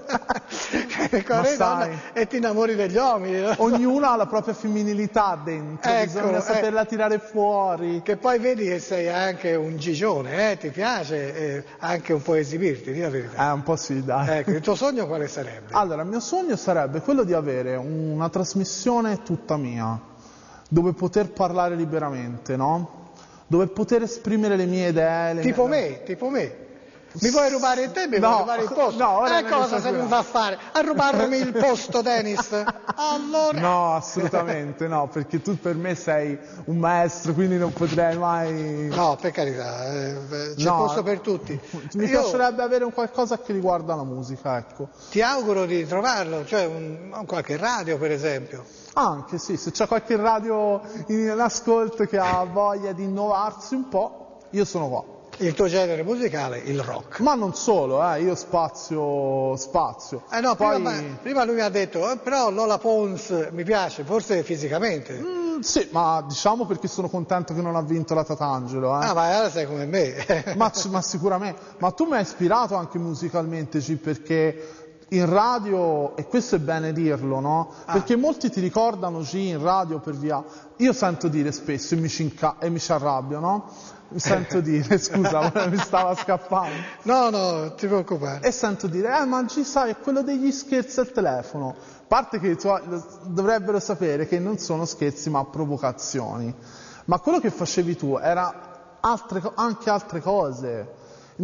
corri donna e ti innamori degli uomini. No? Ognuno ha la propria femminilità dentro, ecco, bisogna saperla eh, tirare fuori. Che poi vedi che sei anche un gigione, eh, ti piace eh, anche un po' esibirti, di la verità. Eh, un po' sì, dai. Ecco, il tuo sogno quale sarebbe? Allora, il mio sogno sarebbe quello di avere una trasmissione tutta mia, dove poter parlare liberamente, no? Dove poter esprimere le mie idee. Le tipo mie... me, tipo me. Mi vuoi rubare il te, mi no, vuoi rubare il posto? No, ora e cosa se mi fa a fare? A rubarmi il posto, Dennis? Allora... No, assolutamente no, perché tu per me sei un maestro, quindi non potrei mai... No, per carità, eh, c'è no, posto per tutti. Mi Io... piacerebbe avere un qualcosa che riguarda la musica, ecco. Ti auguro di trovarlo, cioè un, qualche radio per esempio. Anche sì, se c'è qualche radio in ascolto che ha voglia di innovarsi un po', io sono qua. Il tuo genere musicale, il rock. Ma non solo, eh, io spazio, spazio. Eh no, Poi... prima, prima lui mi ha detto, eh, però Lola Pons mi piace, forse fisicamente. Mm, sì, ma diciamo perché sono contento che non ha vinto la Tatangelo. Eh. Ah, ma allora sei come me. ma, ma sicuramente, ma tu mi hai ispirato anche musicalmente, G, perché... In radio, e questo è bene dirlo, no? Ah. Perché molti ti ricordano G in radio per via... Io sento dire spesso e mi ci, inca... e mi ci arrabbio, no? Mi sento dire, scusa, mi stava scappando. No, no, ti preoccupare. E sento dire, eh ma G sai, è quello degli scherzi al telefono. A parte che tu... dovrebbero sapere che non sono scherzi ma provocazioni. Ma quello che facevi tu era altre... anche altre cose.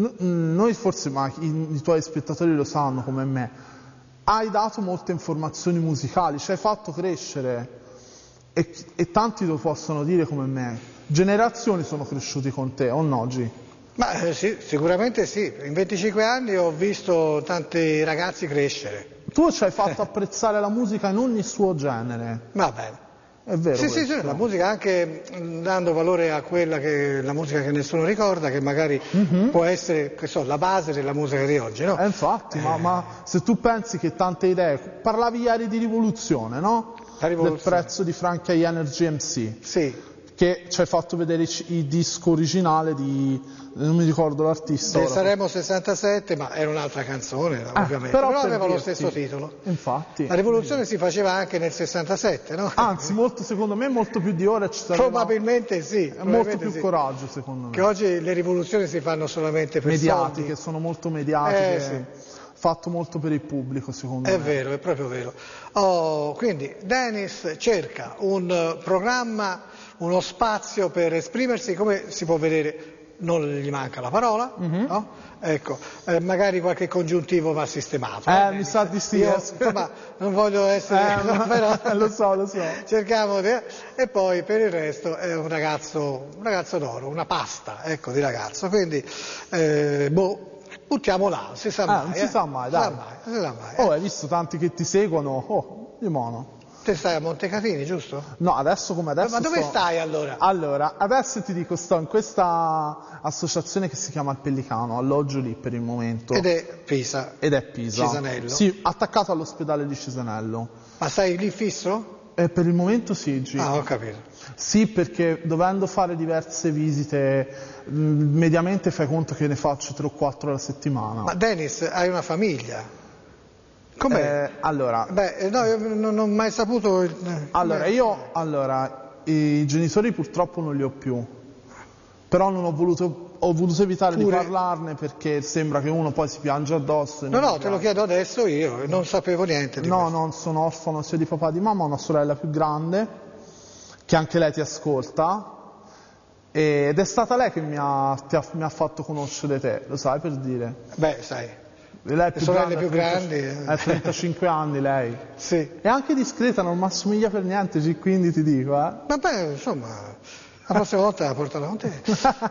Noi forse, ma i, i tuoi spettatori lo sanno come me, hai dato molte informazioni musicali, ci hai fatto crescere e, e tanti lo possono dire come me. Generazioni sono cresciuti con te, o no G? Ma eh, sì, sicuramente sì, in venticinque anni ho visto tanti ragazzi crescere. Tu ci hai fatto apprezzare la musica in ogni suo genere. Va bene. È vero. Sì, sì, sì, la musica anche dando valore a quella che la musica che nessuno ricorda, che magari mm-hmm. può essere, che so, la base della musica di oggi, no? Eh, infatti, eh. Ma, ma se tu pensi che tante idee, parlavi ieri di rivoluzione, no? La rivoluzione. Del prezzo di Frankie Energy M C. Sì. Che ci hai fatto vedere il, il disco originale di, non mi ricordo l'artista. Del Sanremo sessantasette, ma era un'altra canzone, eh, ovviamente, però, però aveva dirti, lo stesso titolo. Infatti. La rivoluzione si faceva anche nel sessantasette, no? Anzi, molto, secondo me molto più di ora ci sarebbe. Probabilmente sì. Probabilmente molto più sì. coraggio, secondo me. Che oggi le rivoluzioni si fanno solamente per mediatiche, soldi. sono molto mediatiche. Eh, sì. Fatto molto per il pubblico, secondo è me. È vero, è proprio vero. Oh, quindi Dennis cerca un programma, uno spazio per esprimersi, come si può vedere non gli manca la parola, Mhm. no? Ecco, eh, magari qualche congiuntivo va sistemato. Eh, va mi bene. sa di sì. Io, eh. insomma, non voglio essere... Eh, no, però lo so, lo so. cerchiamo di... E poi per il resto è un ragazzo, un ragazzo d'oro, una pasta, ecco, di ragazzo. Quindi, eh, boh, buttiamo là, si sa Eh, mai. non si eh. sa mai, Si dai. sa mai, si sa mai, eh. Oh, hai visto tanti che ti seguono? Oh, di mono. Te stai a Montecatini, giusto? No, adesso come adesso Ma dove sto- stai allora? Allora, adesso ti dico, sto in questa associazione che si chiama Il Pellicano, alloggio lì per il momento. Ed è Pisa. Ed è Pisa. Cesanello? Sì, attaccato all'ospedale di Cesanello. Ma stai lì fisso? E per il momento sì, G. Ah, ho capito. Sì, perché dovendo fare diverse visite, mh, mediamente fai conto che ne faccio tre o quattro alla settimana. Ma Dennis, hai una famiglia? Com'è? Eh, allora, Beh, eh, no, io non ho mai saputo... il- eh, allora, com'è? io, allora, i genitori purtroppo non li ho più, però non ho voluto, ho voluto evitare Pure- di parlarne perché sembra che uno poi si piange addosso. e No, non no, mi te lo piace. chiedo adesso io, non sapevo niente di No, questo. non sono orfano sia di papà che di mamma, ho una sorella più grande, che anche lei ti ascolta, ed è stata lei che mi ha, ti ha, mi ha fatto conoscere te, lo sai per dire? Beh, sai, Lei è Le sorelle grande, più ha trenta grandi, eh. Ha trentacinque anni lei. sì. È anche discreta, non mi assomiglia per niente, G, quindi ti dico, eh. Vabbè, insomma, la prossima volta la porterò con te.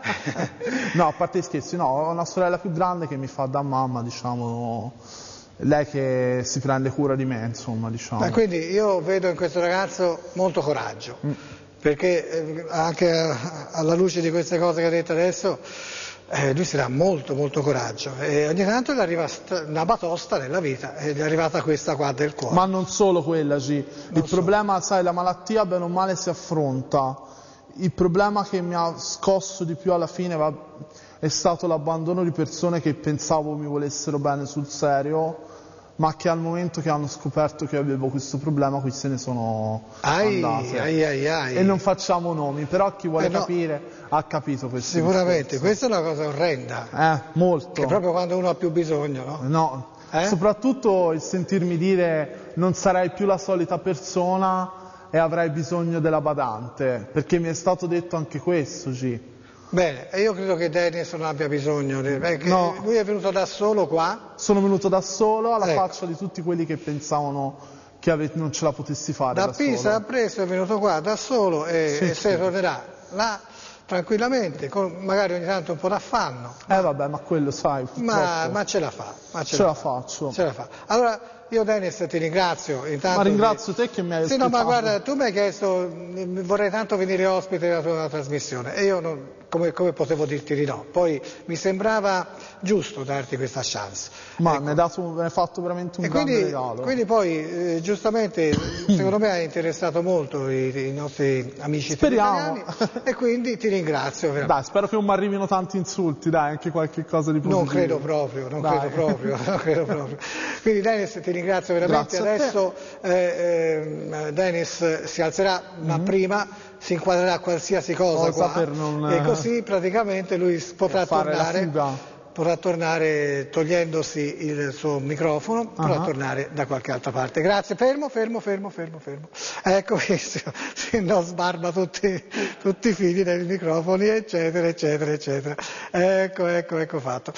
No, a parte gli scherzi, no, ho una sorella più grande che mi fa da mamma, diciamo, lei che si prende cura di me, insomma, diciamo. Ma quindi io vedo in questo ragazzo molto coraggio, perché eh, anche a- alla luce di queste cose che ha detto adesso, eh, lui si dà molto molto coraggio e ogni tanto gli arriva st- una batosta nella vita e gli è arrivata questa qua del cuore. Ma non solo quella, G. Il Non so. problema, sai, la malattia bene o male si affronta. Il problema che mi ha scosso di più alla fine va- è stato l'abbandono di persone che pensavo mi volessero bene sul serio, ma che al momento che hanno scoperto che avevo questo problema qui se ne sono Ai, andate. ai, ai, ai. E non facciamo nomi, però chi vuole Eh, no. capire ha capito questo. Sicuramente, discorso. questa è una cosa orrenda, Eh, molto. che proprio quando uno ha più bisogno, no? No, Eh? soprattutto il sentirmi dire non sarai più la solita persona e avrai bisogno della badante, perché mi è stato detto anche questo, G. Bene, e io credo che Dennis non abbia bisogno, di... perché No. lui è venuto da solo qua, Sono venuto da solo alla Ecco. faccia di tutti quelli che pensavano che ave- non ce la potessi fare da, da Pisa a solo. presto è venuto qua da solo e, Sì, e se sì. ne tornerà là tranquillamente, con magari ogni tanto un po' d'affanno, Eh vabbè, ma quello sai, ma, purtroppo ma ce la fa. Ma ce, ce la la fa. faccio. Ce la fa. Allora, io Dennis ti ringrazio. Intanto Ma ringrazio te che mi hai Sì, no, ma ospitato. guarda, tu mi hai chiesto, mm, vorrei tanto venire ospite della tua trasmissione e io non, come, come potevo dirti di no? Poi mi sembrava giusto darti questa chance. Ma Ecco. mi hai dato, mi hai fatto veramente un E grande quindi, regalo. quindi poi, eh, giustamente, secondo me ha interessato molto i, i nostri amici Speriamo. italiani e quindi ti ringrazio veramente. Dai, spero che non mi arrivino tanti insulti, dai, anche qualche cosa di positivo. Non credo proprio, non Dai. credo proprio, non credo proprio. Quindi Dennis ti ringrazio veramente, Grazie a te. adesso eh, eh, Dennis si alzerà, ma prima si inquadrerà qualsiasi cosa, Cosa qua per non, e così praticamente lui s- potrà fare la tornare, fuga. potrà tornare togliendosi il suo microfono, potrà Ah. tornare da qualche altra parte. Grazie, fermo, fermo, fermo, fermo, fermo. Ecco che se se no sbarba tutti, tutti i fili dei microfoni, eccetera, eccetera, eccetera. Ecco, ecco, ecco fatto.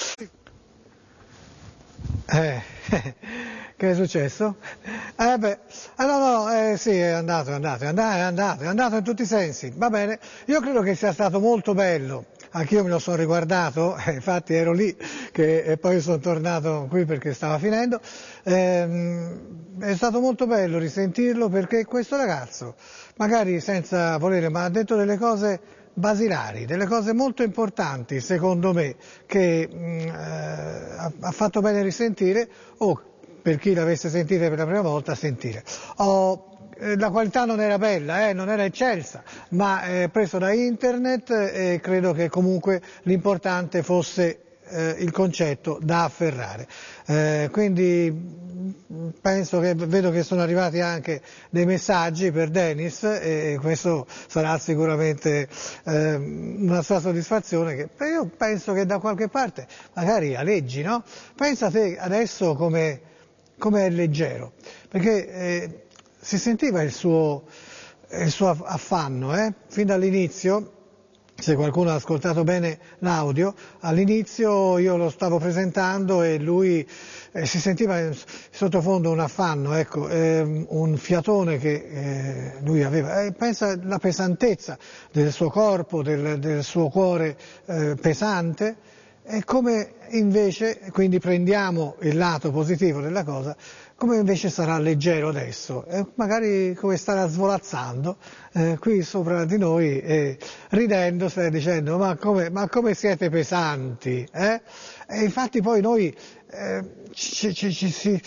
Eh, che è successo? Eh beh, eh no, no, eh, sì, è andato, è andato, è andato, è andato, è andato in tutti i sensi. Va bene, io credo che sia stato molto bello. Anch'io me lo sono riguardato, eh, infatti ero lì che, e poi sono tornato qui perché stava finendo. Ehm, è stato molto bello risentirlo perché questo ragazzo, magari senza volere, ma ha detto delle cose basilari, delle cose molto importanti secondo me che mh, eh, ha, ha fatto bene risentire o per chi l'avesse sentita per la prima volta sentire. Ho La qualità non era bella, eh, non era eccelsa, ma è preso da internet e credo che comunque l'importante fosse eh, il concetto da afferrare. Eh, quindi penso che, vedo che sono arrivati anche dei messaggi per Dennis e questo sarà sicuramente eh, una sua soddisfazione che io penso che da qualche parte magari aleggi, no? Pensa te adesso come, come è leggero, perché eh, si sentiva il suo, il suo affanno, eh? Fin dall'inizio se qualcuno ha ascoltato bene l'audio, all'inizio io lo stavo presentando e lui eh, si sentiva in sottofondo un affanno, ecco, eh, un fiatone che eh, lui aveva. Eh, pensa alla pesantezza del suo corpo, del, del suo cuore eh, pesante, e come invece, quindi prendiamo il lato positivo della cosa, come invece sarà leggero adesso, e magari come starà svolazzando eh, qui sopra di noi e ridendo stai dicendo ma come, ma come siete pesanti, eh? E infatti poi noi eh, ci, ci, ci si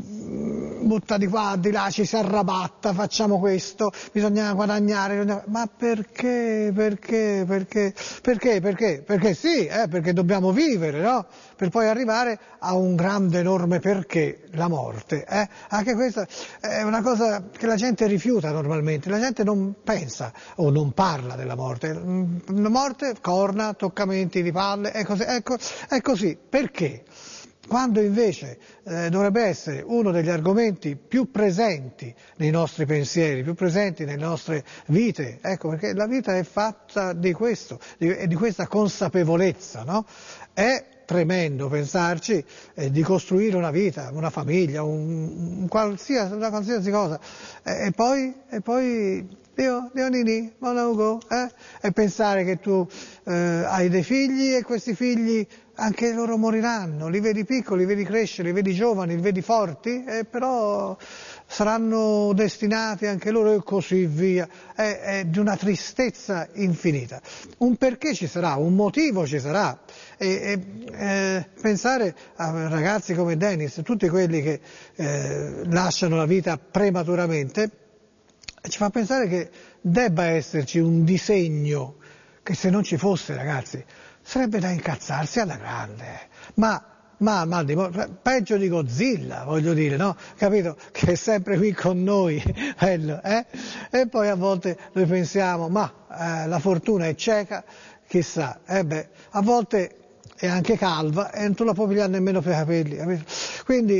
butta di qua, di là, ci si arrabatta, facciamo questo, bisogna guadagnare, bisogna... ma perché, perché, perché, perché, perché, perché sì, eh, perché dobbiamo vivere, no? Per poi arrivare a un grande, enorme perché, la morte. Eh? Anche questa è una cosa che la gente rifiuta normalmente, la gente non pensa o non parla della morte. La morte, corna, toccamenti di palle, è così. È, co- è così. Perché? Quando invece eh, dovrebbe essere uno degli argomenti più presenti nei nostri pensieri, più presenti nelle nostre vite, ecco, perché la vita è fatta di questo, di, di questa consapevolezza, no? È tremendo pensarci eh, di costruire una vita, una famiglia, un, un qualsiasi, una qualsiasi cosa, e, e poi, e poi Dio, Dio Nini, mon Ugo, eh? E pensare che tu eh, hai dei figli e questi figli anche loro moriranno, li vedi piccoli, li vedi crescere, li vedi giovani, li vedi forti, e però saranno destinati anche loro e così via. È, è di una tristezza infinita. Un perché ci sarà, un motivo ci sarà. E, e eh, pensare a ragazzi come Dennis, tutti quelli che eh, lasciano la vita prematuramente, ci fa pensare che debba esserci un disegno che se non ci fosse, ragazzi, sarebbe da incazzarsi alla grande. Ma, ma, ma peggio di Godzilla, voglio dire, no? Capito? Che è sempre qui con noi, bello, eh? E poi a volte noi pensiamo, ma eh, la fortuna è cieca, chissà, eh beh, a volte è anche calva e non tu la puoi pigliare nemmeno per i capelli, capito? Quindi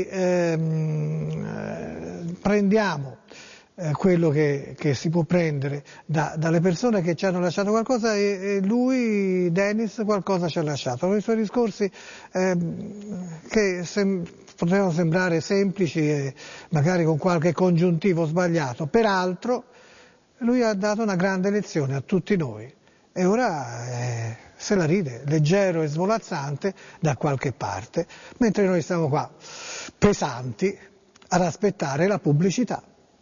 ehm, eh, prendiamo Eh, quello che, che si può prendere da, dalle persone che ci hanno lasciato qualcosa, e, e lui, Dennis, qualcosa ci ha lasciato. Con i suoi discorsi eh, che sem- potevano sembrare semplici e magari con qualche congiuntivo sbagliato, peraltro lui ha dato una grande lezione a tutti noi e ora eh, se la ride, leggero e svolazzante da qualche parte, mentre noi stiamo qua pesanti ad aspettare la pubblicità.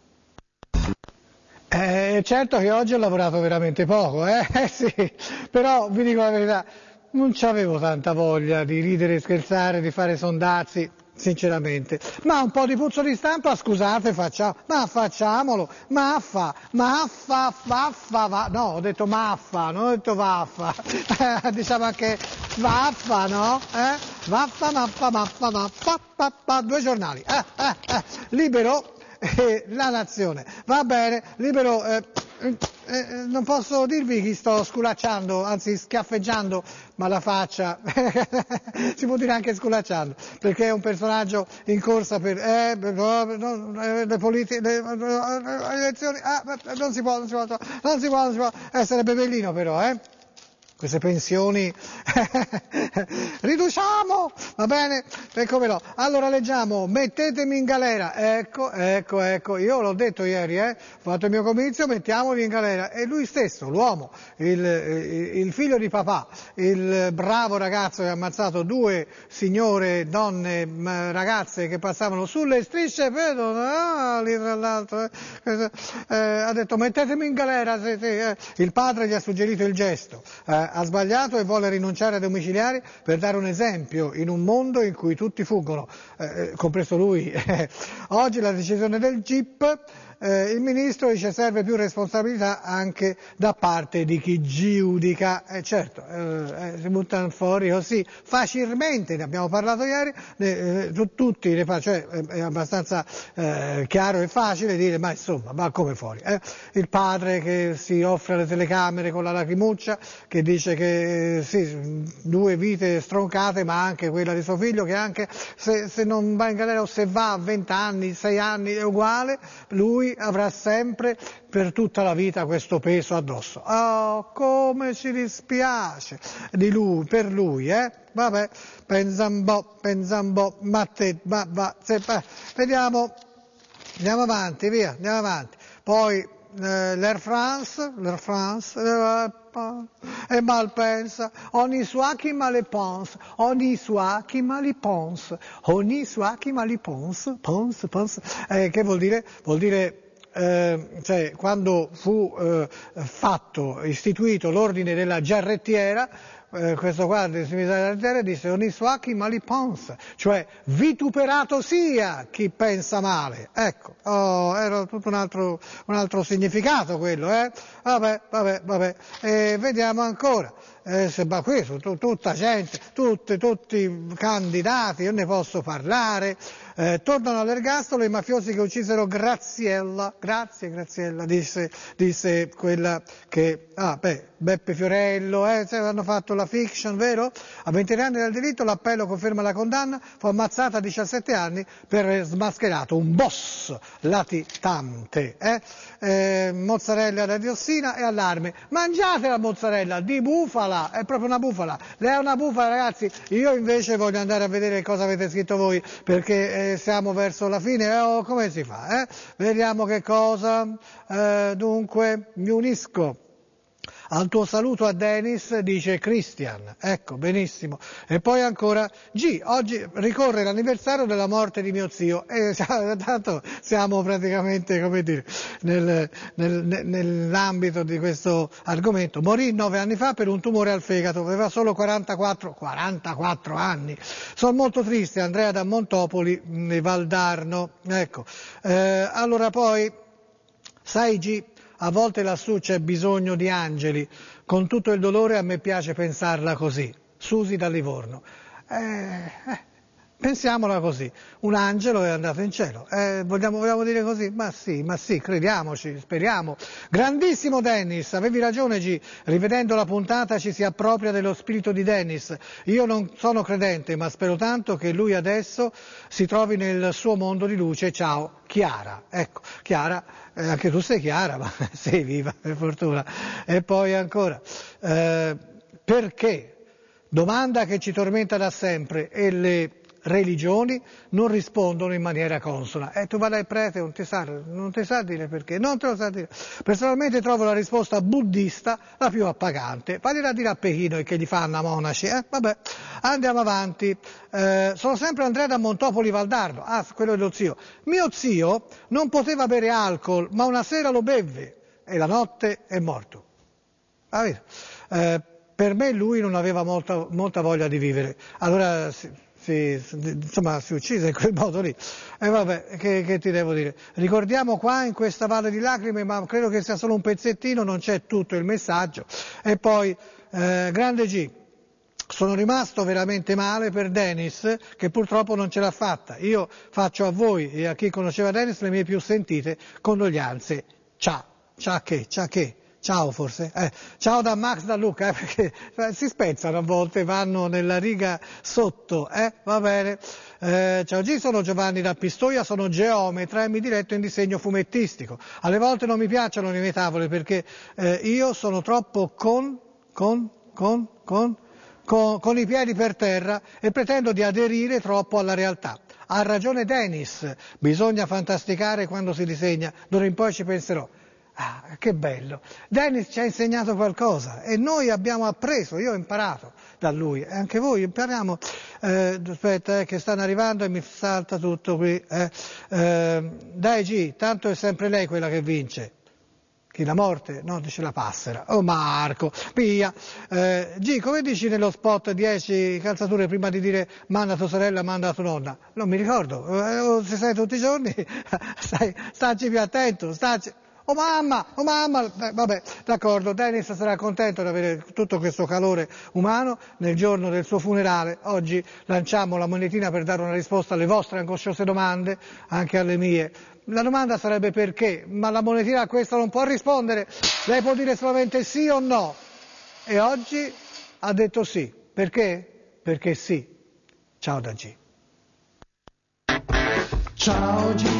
Eh, certo che oggi ho lavorato veramente poco, eh? Eh sì, però vi dico la verità, non c'avevo tanta voglia di ridere, scherzare, di fare sondazzi, sinceramente. Ma un po' di puzzo di stampa, scusate, facciamo, ma facciamolo, maffa, maffa, vaffa, va, no, ho detto maffa, non ho detto vaffa, eh, diciamo anche vaffa, no? Eh? Vaffa, maffa, maffa, maffa, pappa, due giornali, eh, eh, eh. Libero. E La Nazione, va bene, Libero, eh, eh, non posso dirvi chi sto sculacciando, anzi schiaffeggiando, ma la faccia, si può dire anche sculacciando, perché è un personaggio in corsa per eh, no, no, le politiche, le, le elezioni, ah, non si può, non si può, non si può, non si può, eh, sarebbe bellino però, eh. Queste pensioni riduciamo, va bene? E come no? Allora leggiamo, mettetemi in galera, ecco, ecco, ecco, io l'ho detto ieri, eh, ho fatto il mio comizio, mettiamovi in galera, e lui stesso, l'uomo, il, il figlio di papà, il bravo ragazzo che ha ammazzato due signore, donne, ragazze che passavano sulle strisce, vedo, ah, lì tra l'altro, eh, eh, ha detto mettetemi in galera, sì, sì, eh. Il padre gli ha suggerito il gesto, eh, ha sbagliato e vuole rinunciare ai domiciliari per dare un esempio in un mondo in cui tutti fuggono, eh, compreso lui. Oggi la decisione del G I P, eh, il ministro dice serve più responsabilità anche da parte di chi giudica, eh, certo, eh, eh, si buttano fuori così facilmente, ne abbiamo parlato ieri, eh, tutti ne fa, cioè è abbastanza eh, chiaro e facile dire ma insomma, ma come fuori? Eh? Il padre che si offre alle telecamere con la lacrimuccia, che dice dice che sì, due vite stroncate, ma anche quella di suo figlio, che anche se, se non va in galera o se va a venti anni, sei anni è uguale, lui avrà sempre per tutta la vita questo peso addosso. Oh, come ci dispiace di lui, per lui, eh? Vabbè, pensa un po', pensa un po', ma te, va, va, se, va. Vediamo, andiamo avanti, via, andiamo avanti. Poi eh, l'Air France, l'Air France, eh, e Malpensa, ogni soi qui mal pense, ogni soi qui mal pense, ogni soi qui mal pense, pense, pense, eh, che vuol dire? Vuol dire Eh, cioè, quando fu eh, fatto, istituito l'ordine della giarrettiera, eh, questo qua del signore della giarrettiera disse ogni soi qui mal pense, cioè vituperato sia chi pensa male. Ecco, oh, era tutto un altro, un altro significato quello, eh? Vabbè, vabbè, vabbè. E vediamo ancora. Eh, se, ma qui su tu, tutta gente, tutti, tutti i candidati, io ne posso parlare. Eh, tornano all'ergastolo i mafiosi che uccisero Graziella, grazie Graziella, disse, disse quella che, ah beh, Beppe Fiorello, eh, hanno fatto la fiction, vero? A ventuno anni dal delitto l'appello conferma la condanna, fu ammazzata a diciassette anni per aver smascherato un boss latitante, eh? Eh, mozzarella da diossina e allarme, mangiate la mozzarella di bufala, è proprio una bufala, lei è una bufala ragazzi, io invece voglio andare a vedere cosa avete scritto voi, perché eh, siamo verso la fine, eh, oh, come si fa? Eh? Vediamo che cosa, eh, dunque mi unisco al tuo saluto a Dennis, dice Christian, ecco, benissimo. E poi ancora, G, oggi ricorre l'anniversario della morte di mio zio, e tanto siamo praticamente, come dire, nel, nel, nell'ambito di questo argomento. Morì nove anni fa per un tumore al fegato, aveva solo quarantaquattro, quarantaquattro anni. Sono molto triste, Andrea da Montopoli, Valdarno, ecco. Eh, allora poi, sai G, a volte lassù c'è bisogno di angeli, con tutto il dolore a me piace pensarla così. Susi da Livorno. Eh, eh, pensiamola così, un angelo è andato in cielo, eh, vogliamo, vogliamo dire così? Ma sì, ma sì, crediamoci, speriamo. Grandissimo Dennis, avevi ragione G, rivedendo la puntata ci si appropria dello spirito di Dennis. Io non sono credente, ma spero tanto che lui adesso si trovi nel suo mondo di luce. Ciao, Chiara. Ecco, Chiara, eh, anche tu sei Chiara, ma sei viva, per fortuna. E poi ancora, eh, perché? Domanda che ci tormenta da sempre e le religioni non rispondono in maniera consona. E eh, tu vai dal prete, non ti sa, non ti sa dire perché, non te lo sa dire. Personalmente trovo la risposta buddista la più appagante. Vagliela a dire a Pechino e che gli fanno a monaci. Eh, vabbè, andiamo avanti. Eh, sono sempre Andrea da Montopoli Valdarno, ah, quello dello zio. Mio zio non poteva bere alcol, ma una sera lo bevve e la notte è morto. Ah, eh, per me lui non aveva molta, molta voglia di vivere. Allora si, si, insomma, si uccise in quel modo lì. E vabbè, che, che ti devo dire? Ricordiamo qua in questa valle di lacrime, ma credo che sia solo un pezzettino, non c'è tutto il messaggio. E poi, eh, grande G. Sono rimasto veramente male per Dennis, che purtroppo non ce l'ha fatta. Io faccio a voi e a chi conosceva Dennis le mie più sentite condoglianze. Ciao, ciao che, ciao che. Ciao forse, eh, ciao da Max da Luca, eh, perché si spezzano a volte, vanno nella riga sotto, eh, va bene. Eh, ciao G, sono Giovanni da Pistoia, sono geometra e mi diletto in disegno fumettistico. Alle volte non mi piacciono le metafore perché eh, io sono troppo con, con, con, con, con, con i piedi per terra e pretendo di aderire troppo alla realtà. Ha ragione Dennis, bisogna fantasticare quando si disegna, d'ora in poi ci penserò. Ah, che bello. Dennis ci ha insegnato qualcosa e noi abbiamo appreso, io ho imparato da lui e anche voi impariamo. Eh, aspetta, eh, che stanno arrivando e mi salta tutto qui. Eh. Eh, dai G, tanto è sempre lei quella che vince. Chi, la morte? No, dice la passera. Oh Marco, via. Eh, G, come dici nello spot dieci calzature prima di dire manda tua sorella, manda tua nonna? Non mi ricordo, eh, se sei tutti i giorni, stai, staci più attento, staci... Oh mamma, oh mamma, eh, vabbè, d'accordo, Dennis sarà contento di avere tutto questo calore umano nel giorno del suo funerale. Oggi lanciamo la monetina per dare una risposta alle vostre angosciose domande, anche alle mie. La domanda sarebbe perché, ma la monetina a questa non può rispondere, lei può dire solamente sì o no. e oggi ha detto sì. Perché? Perché sì. Ciao da G. Ciao G.